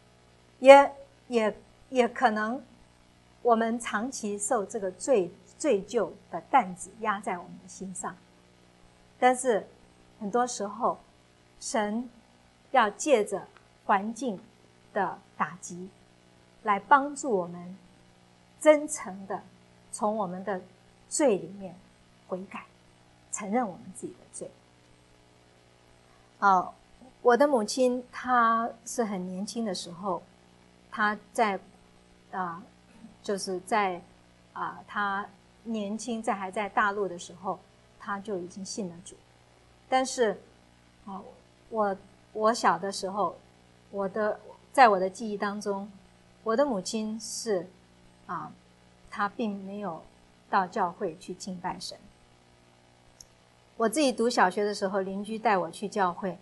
也可能我们长期受这个罪疚的担子压在我们的心上。但是很多时候神要借着环境的打击来帮助我们真诚的从我们的罪里面悔改，承认我们自己的罪。我的母亲她是很年轻的时候，她在就是在她年轻还在大陆的时候，她就已经信了主。但是我小的时候，在我的记忆当中，我的母亲是她并没有到教会去敬拜神。我自己读小学的时候，邻居带我去教会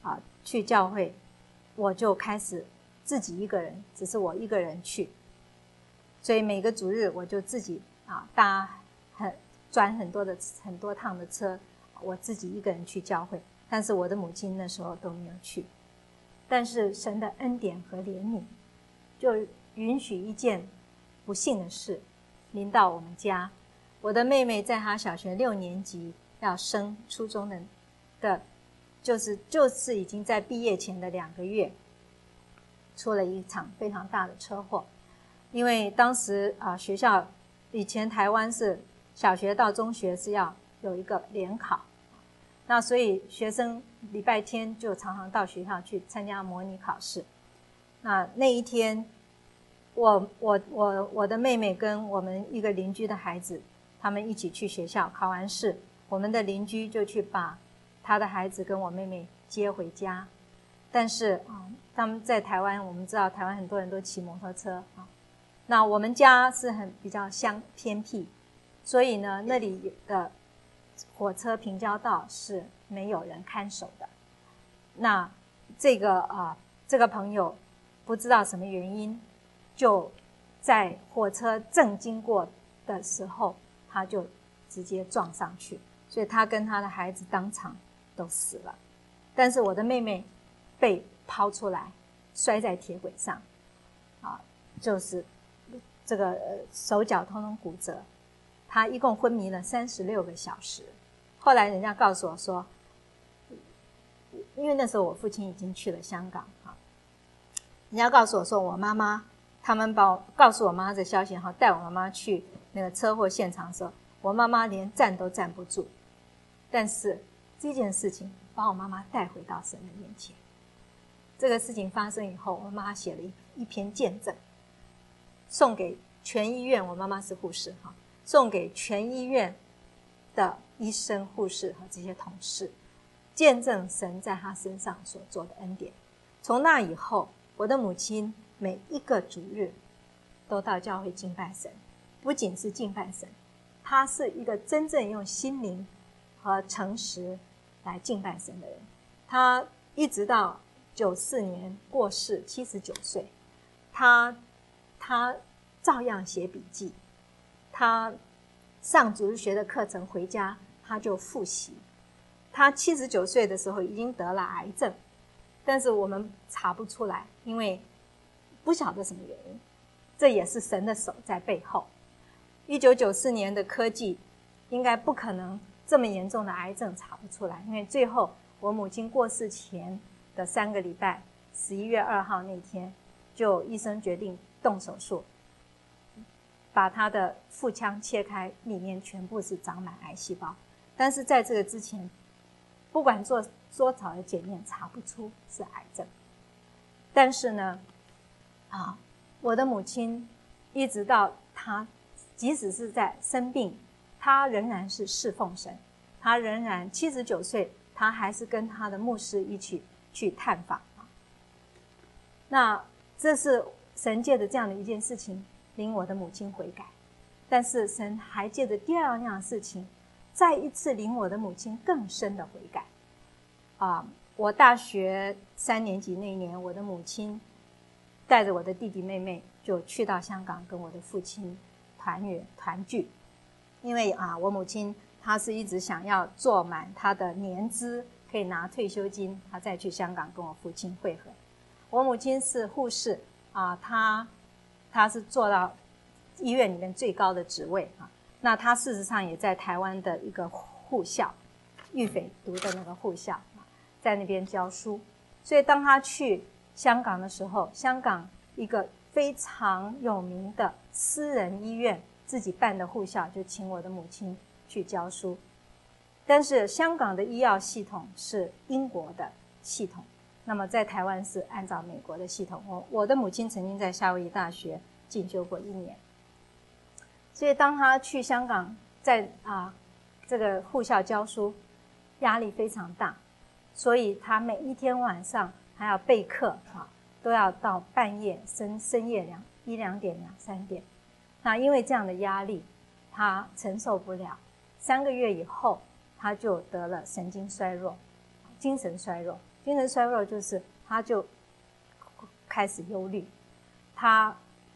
我就开始自己一个人，只是我一个人去，所以每个主日我就自己转很多趟的车，我自己一个人去教会。但是我的母亲那时候都没有去。但是神的恩典和怜悯就允许一件不幸的事临到我们家。我的妹妹在她小学6年级要升初中的就是已经在毕业前的2个月，出了一场非常大的车祸。因为当时学校以前台湾是小学到中学是要有一个联考，那所以学生礼拜天就常常到学校去参加模拟考试。那一天我的妹妹跟我们一个邻居的孩子，他们一起去学校考完试，我们的邻居就去把他的孩子跟我妹妹接回家。但是他们在台湾，我们知道台湾很多人都骑摩托车那我们家是比较偏僻，所以呢那里的火车平交道是没有人看守的。那这个朋友不知道什么原因，就在火车正经过的时候，他就直接撞上去，所以他跟他的孩子当场都死了。但是我的妹妹被抛出来，摔在铁轨上，就是这个手脚通通骨折，她一共昏迷了36个小时。后来人家告诉我说，因为那时候我父亲已经去了香港人家告诉我说，我妈妈他们告诉我妈妈这消息后，带我妈妈去那个车祸现场的时候，我妈妈连站都站不住。但是这件事情把我妈妈带回到神的面前。这个事情发生以后，我妈妈写了一篇见证，送给全医院，我妈妈是护士送给全医院的医生、护士和这些同事，见证神在她身上所做的恩典。从那以后，我的母亲每一个主日都到教会敬拜神，不仅是敬拜神，她是一个真正用心灵和诚实来敬拜神的人。她一直到94年过世，79岁。 他照样写笔记，他上主日学的课程回家他就复习。他79岁的时候已经得了癌症，但是我们查不出来，因为不晓得什么原因，这也是神的手在背后。1994年的科技应该不可能这么严重的癌症查不出来，因为最后我母亲过世前的3个礼拜，11月2号那天，就医生决定动手术，把她的腹腔切开，里面全部是长满癌细胞。但是在这个之前，不管做多少的检验，查不出是癌症。但是呢，我的母亲一直到她即使是在生病，她仍然是侍奉神，她仍然79岁，她还是跟她的牧师一起去探访。那这是神借着这样的一件事情领我的母亲悔改，但是神还借着第二样事情再一次领我的母亲更深的悔改。我大学3年级那年，我的母亲带着我的弟弟妹妹就去到香港跟我的父亲团聚，因为我母亲她是一直想要做满她的年资，可以拿退休金，她再去香港跟我父亲会合。我母亲是护士她是做到医院里面最高的职位那她事实上也在台湾的一个护校，预斐读的那个护校，在那边教书。所以当她去香港的时候，香港一个非常有名的私人医院自己办的护校，就请我的母亲去教书。但是香港的医药系统是英国的系统，那么在台湾是按照美国的系统。我的母亲曾经在夏威夷大学进修过1年，所以当她去香港在这个护校教书，压力非常大，所以她每一天晚上还要备课都要到半夜深夜1、2点、2、3点。那因为这样的压力，她承受不了，3个月以后，她就得了神经衰弱、精神衰弱。精神衰弱就是她就开始忧虑，她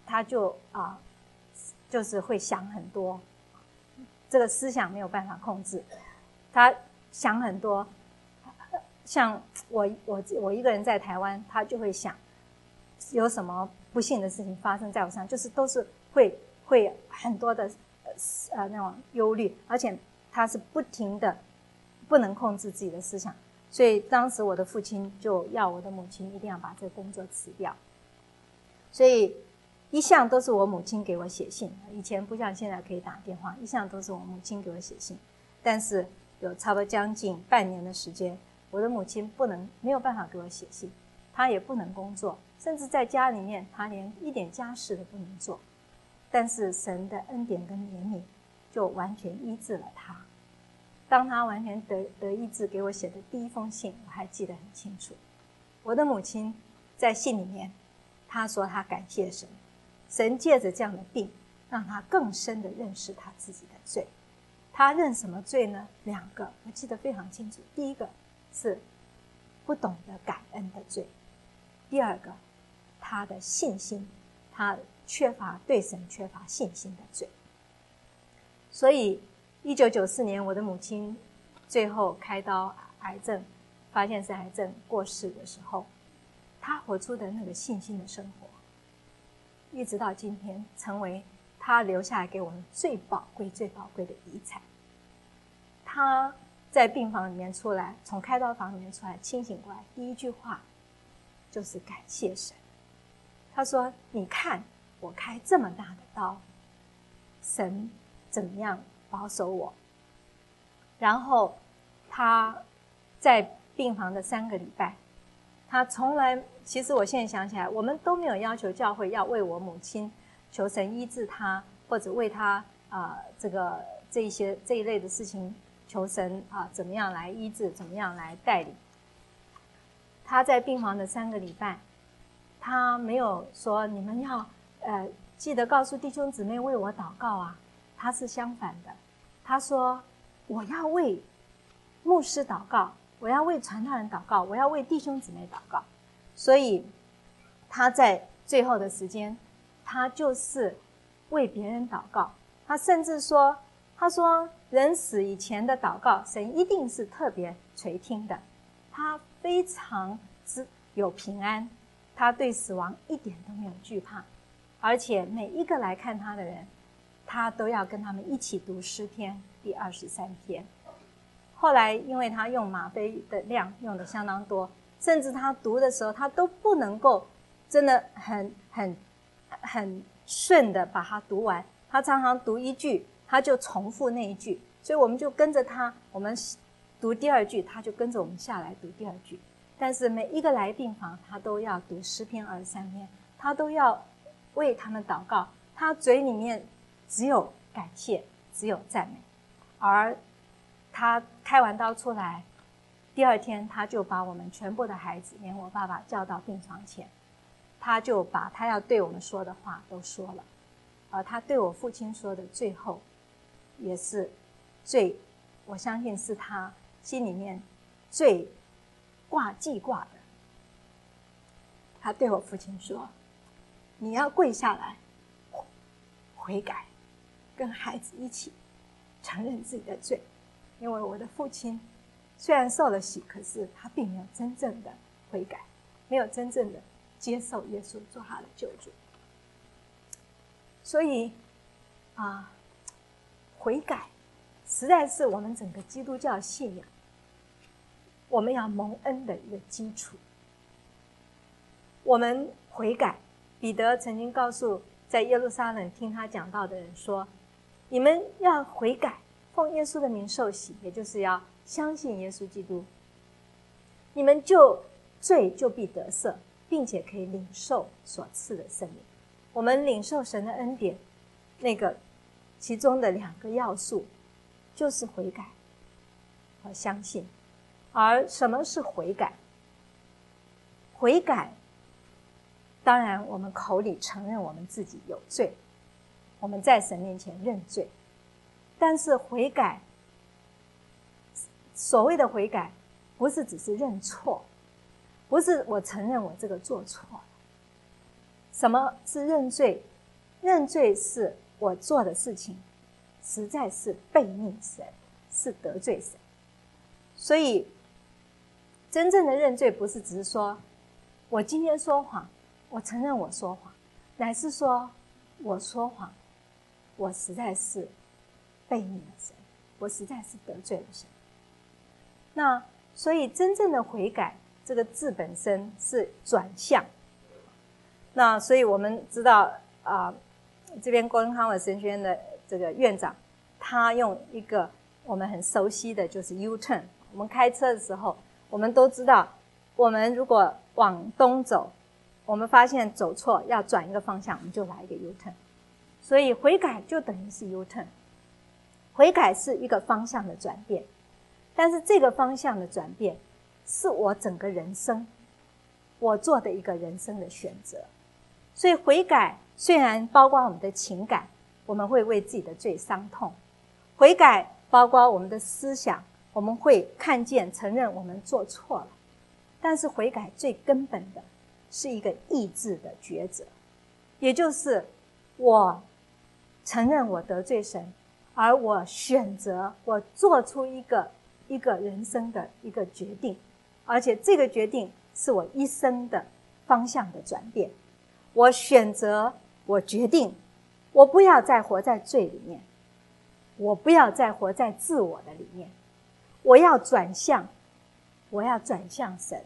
就是会想很多，这个思想没有办法控制，她想很多。像我一个人在台湾，她就会想有什么不幸的事情发生在我身上，就是都是会很多的那种忧虑，而且他是不停的不能控制自己的思想。所以当时我的父亲就要我的母亲一定要把这个工作辞掉，所以一向都是我母亲给我写信，以前不像现在可以打电话，一向都是我母亲给我写信。但是有差不多将近半年的时间，我的母亲没有办法给我写信，她也不能工作，甚至在家里面她连一点家事都不能做。但是神的恩典跟怜悯就完全医治了她。当她完全得医治，给我写的第一封信我还记得很清楚。我的母亲在信里面她说她感谢神，神借着这样的病让她更深的认识她自己的罪。她认什么罪呢？2个我记得非常清楚。第一个是不懂得感恩的罪，第2个她的信心，她对神缺乏信心的罪。所以1994年我的母亲最后开刀癌症，发现是癌症过世的时候，她活出的那个信心的生活，一直到今天成为她留下来给我们最宝贵的遗产。她在病房里面出来，从开刀房里面出来清醒过来，第一句话就是感谢神。她说你看我开这么大的刀，神怎么样保守我。然后他在病房的3个礼拜，他从来，其实我现在想起来，我们都没有要求教会要为我母亲求神医治他，或者为他这一类的事情求神怎么样来医治，怎么样来带领。他在病房的3个礼拜，他没有说你们要记得告诉弟兄姊妹为我祷告啊，他是相反的，他说我要为牧师祷告，我要为传道人祷告，我要为弟兄姊妹祷告。所以他在最后的时间，他就是为别人祷告。他甚至说，他说人死以前的祷告，神一定是特别垂听的。他非常有平安，他对死亡一点都没有惧怕，而且每一个来看他的人，他都要跟他们一起读诗篇第23篇。后来因为他用吗啡的量用的相当多，甚至他读的时候他都不能够真的很顺的把它读完，他常常读一句他就重复那一句，所以我们就跟着他，我们读第二句他就跟着我们下来读第二句。但是每一个来病房他都要读诗篇23篇，他都要为他们祷告，他嘴里面只有感谢，只有赞美。而他开完刀出来，第二天他就把我们全部的孩子连我爸爸叫到病床前，他就把他要对我们说的话都说了。而他对我父亲说的最后也是我相信是他心里面最记挂的。他对我父亲说，你要跪下来悔改，跟孩子一起承认自己的罪。因为我的父亲虽然受了洗，可是他并没有真正的悔改，没有真正的接受耶稣做他的救主。所以悔改实在是我们整个基督教信仰我们要蒙恩的一个基础。我们悔改，彼得曾经告诉在耶路撒冷听他讲道的人说，你们要悔改，奉耶稣的名受洗，也就是要相信耶稣基督，你们罪就必得赦，并且可以领受所赐的圣灵。我们领受神的恩典，那个其中的2个要素就是悔改和相信。而什么是悔改？悔改当然我们口里承认我们自己有罪，我们在神面前认罪。但是悔改，所谓的悔改不是只是认错，不是我承认我这个做错了。什么是认罪？认罪是我做的事情实在是悖逆神，是得罪神。所以真正的认罪不是只是说我今天说谎，我承认我说谎，乃是说我说谎，我实在是悖逆了神，我实在是得罪了神。那所以真正的悔改这个字本身是转向。那所以我们知道这边郭恩康尔神学院的这个院长，他用一个我们很熟悉的就是 U-turn。 我们开车的时候我们都知道，我们如果往东走，我们发现走错要转一个方向，我们就来一个 U-turn。 所以悔改就等于是 U-turn， 悔改是一个方向的转变，但是这个方向的转变是我整个人生我做的一个人生的选择。所以悔改虽然包括我们的情感，我们会为自己的罪伤痛，悔改包括我们的思想，我们会看见承认我们做错了，但是悔改最根本的是一个意志的抉择，也就是我承认我得罪神，而我选择我做出一个人生的一个决定，而且这个决定是我一生的方向的转变。我选择，我决定，我不要再活在罪里面，我不要再活在自我的里面，我要转向神，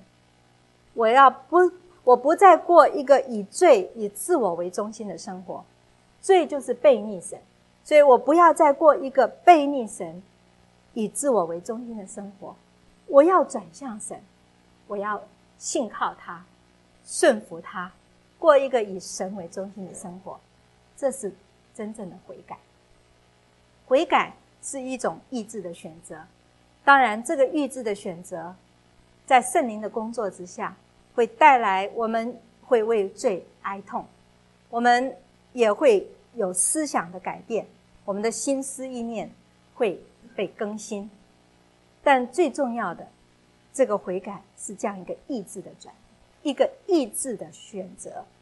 我不再过一个以自我为中心的生活。罪就是悖逆神，所以我不要再过一个悖逆神以自我为中心的生活，我要转向神，我要信靠他，顺服他，过一个以神为中心的生活。这是真正的悔改。悔改是一种意志的选择，当然这个意志的选择在圣灵的工作之下，会带来我们会为罪哀痛，我们也会有思想的改变，我们的心思意念会被更新。但最重要的，这个悔改是这样一个意志的一个意志的选择。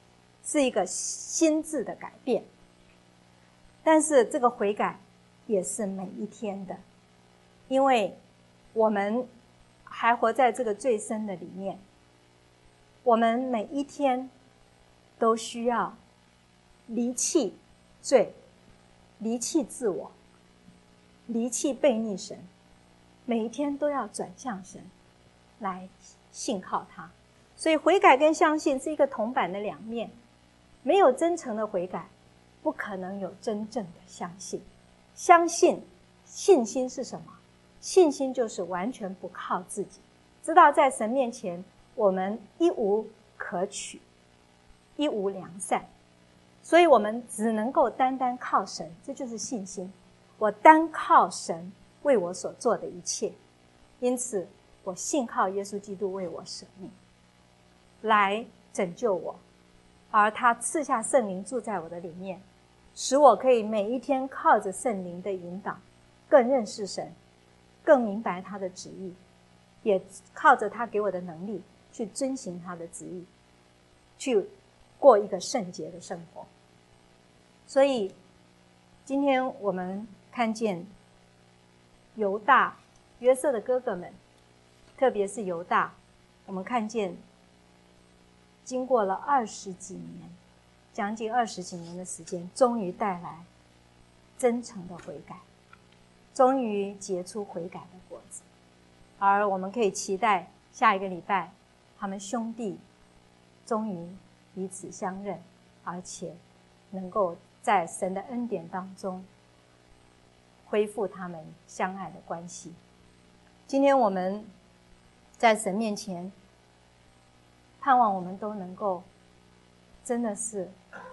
是一个心智的改变。但是这个悔改也是每一天的，因为我们还活在这个罪深的里面，我们每一天都需要离弃罪，离弃自我，离弃悖逆神，每一天都要转向神，来信靠他。所以悔改跟相信是一个铜板的两面，没有真诚的悔改，不可能有真正的相信。相信，信心是什么？信心就是完全不靠自己，知道在神面前我们一无可取，一无良善，所以我们只能够单单靠神，这就是信心。我单靠神为我所做的一切，因此我信靠耶稣基督为我舍命，来拯救我，而他赐下圣灵住在我的里面，使我可以每一天靠着圣灵的引导，更认识神，更明白他的旨意，也靠着他给我的能力去遵行他的旨意，去过一个圣洁的生活。所以今天我们看见犹大、约瑟的哥哥们，特别是犹大，我们看见经过了20几年，将近20几年的时间，终于带来真诚的悔改，终于结出悔改的果子。而我们可以期待下一个礼拜，他们兄弟终于彼此相认，而且能够在神的恩典当中恢复他们相爱的关系。今天我们在神面前，盼望我们都能够真的是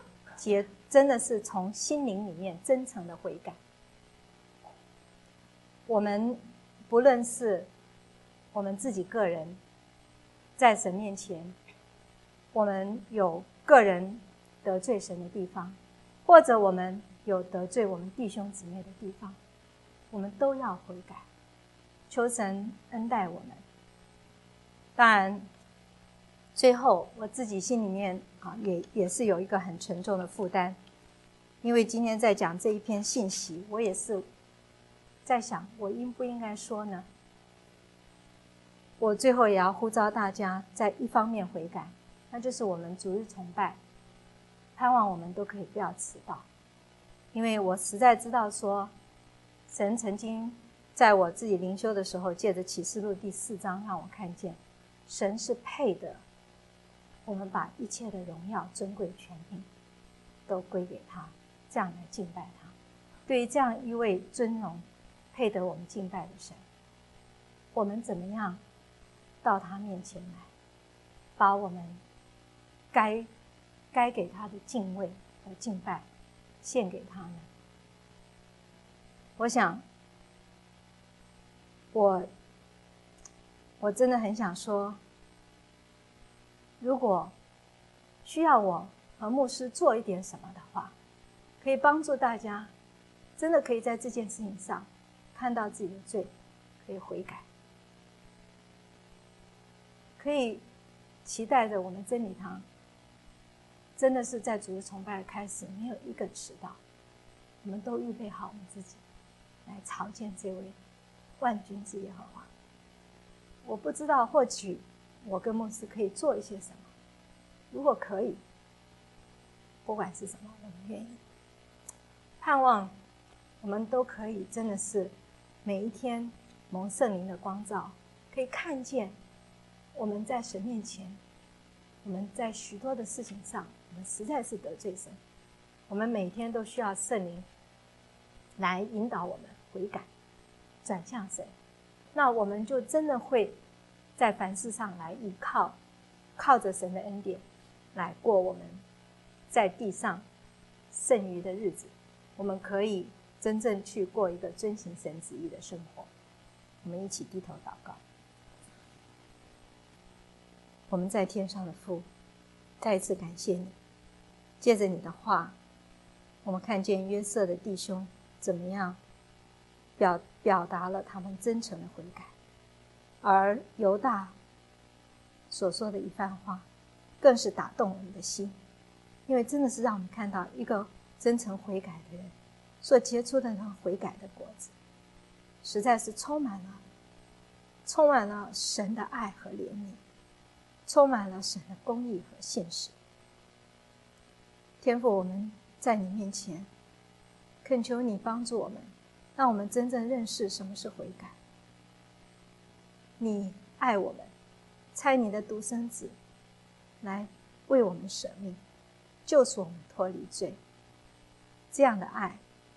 从心灵里面真诚的悔改。我们不论是我们自己个人在神面前，我们有个人得罪神的地方，或者我们有得罪我们弟兄姊妹的地方，我们都要悔改，求神恩待我们。当然最后我自己心里面也是有一个很沉重的负担，因为今天在讲这一篇信息，我也是在想我应不应该说呢。我最后也要呼召大家在一方面悔改，那就是我们主日崇拜，盼望我们都可以不要迟到。因为我实在知道说，神曾经在我自己灵修的时候，借着启示录第4章让我看见，神是配的，我们把一切的荣耀、尊贵、权柄都归给他，这样来敬拜他。对于这样一位尊荣、配得我们敬拜的神，我们怎么样到他面前来，把我们该给他的敬畏和敬拜献给他呢？我想我真的很想说，如果需要我和牧师做一点什么的话，可以帮助大家真的可以在这件事情上看到自己的罪，可以悔改，可以期待着我们真理堂真的是在主日崇拜的开始没有一个迟到，我们都预备好我们自己来朝见这位万军之耶和华。我不知道，或许我跟牧师可以做一些什么，如果可以，不管是什么，我们愿意。盼望我们都可以真的是每一天蒙圣灵的光照，可以看见我们在神面前，我们在许多的事情上，我们实在是得罪神，我们每天都需要圣灵来引导我们悔改，转向神。那我们就真的会在凡事上来依靠着神的恩典来过我们在地上剩余的日子，我们可以真正去过一个遵行神旨意的生活。我们一起低头祷告。我们在天上的父，再一次感谢你，借着你的话，我们看见约瑟的弟兄怎么样表达了他们真诚的悔改，而犹大所说的一番话更是打动我们的心。 因为真的是让我们看到一个真诚悔改的人所结出的那悔改的果子，实在是充满了神的爱和怜悯，充满了神的公义和信实。天父，我们在你面前恳求你帮助我们，让我们真正认识什么是悔改。你爱我们，差你的独生子来为我们舍命，救赎我们脱离罪。这样的爱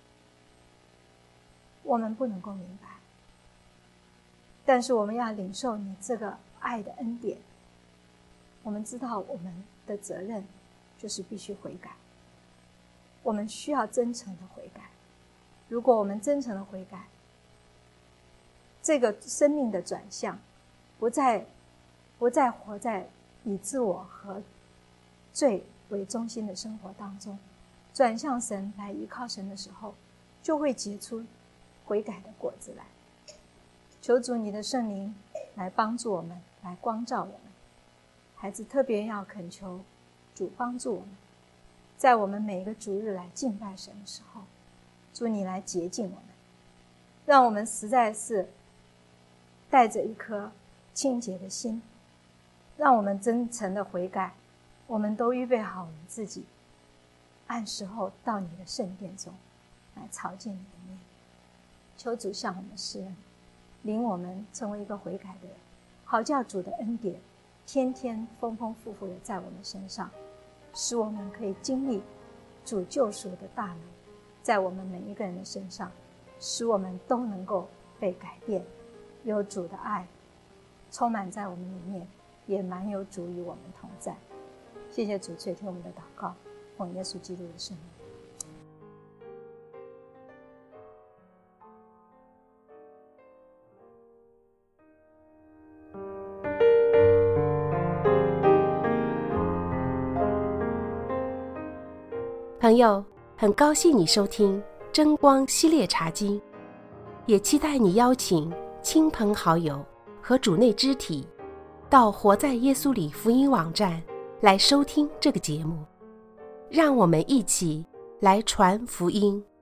我们不能够明白，但是我们要领受你这个爱的恩典。我们知道我们的责任就是必须悔改，我们需要真诚的悔改。如果我们真诚的悔改，这个生命的转向不再活在以自我和罪为中心的生活当中，转向神来依靠神的时候，就会结出悔改的果子来。求主你的圣灵来帮助我们，来光照我们。孩子特别要恳求主帮助我们，在我们每一个主日来敬拜神的时候，主你来洁净我们，让我们实在是带着一颗清洁的心，让我们真诚的悔改。我们都预备好我们自己，按时候到你的圣殿中来朝见你的面。求主向我们施恩，领我们成为一个悔改的人，好叫主的恩典天天丰丰富富的在我们身上，使我们可以经历主救赎的大能在我们每一个人的身上，使我们都能够被改变，有主的爱充满在我们里面，也满有主与我们同在。谢谢主垂听我们的祷告，奉耶稣基督的圣名。
朋友，很高兴你收听真光系列查经，也期待你邀请亲朋好友和主内肢体到活在耶稣里福音网站来收听这个节目，让我们一起来传福音。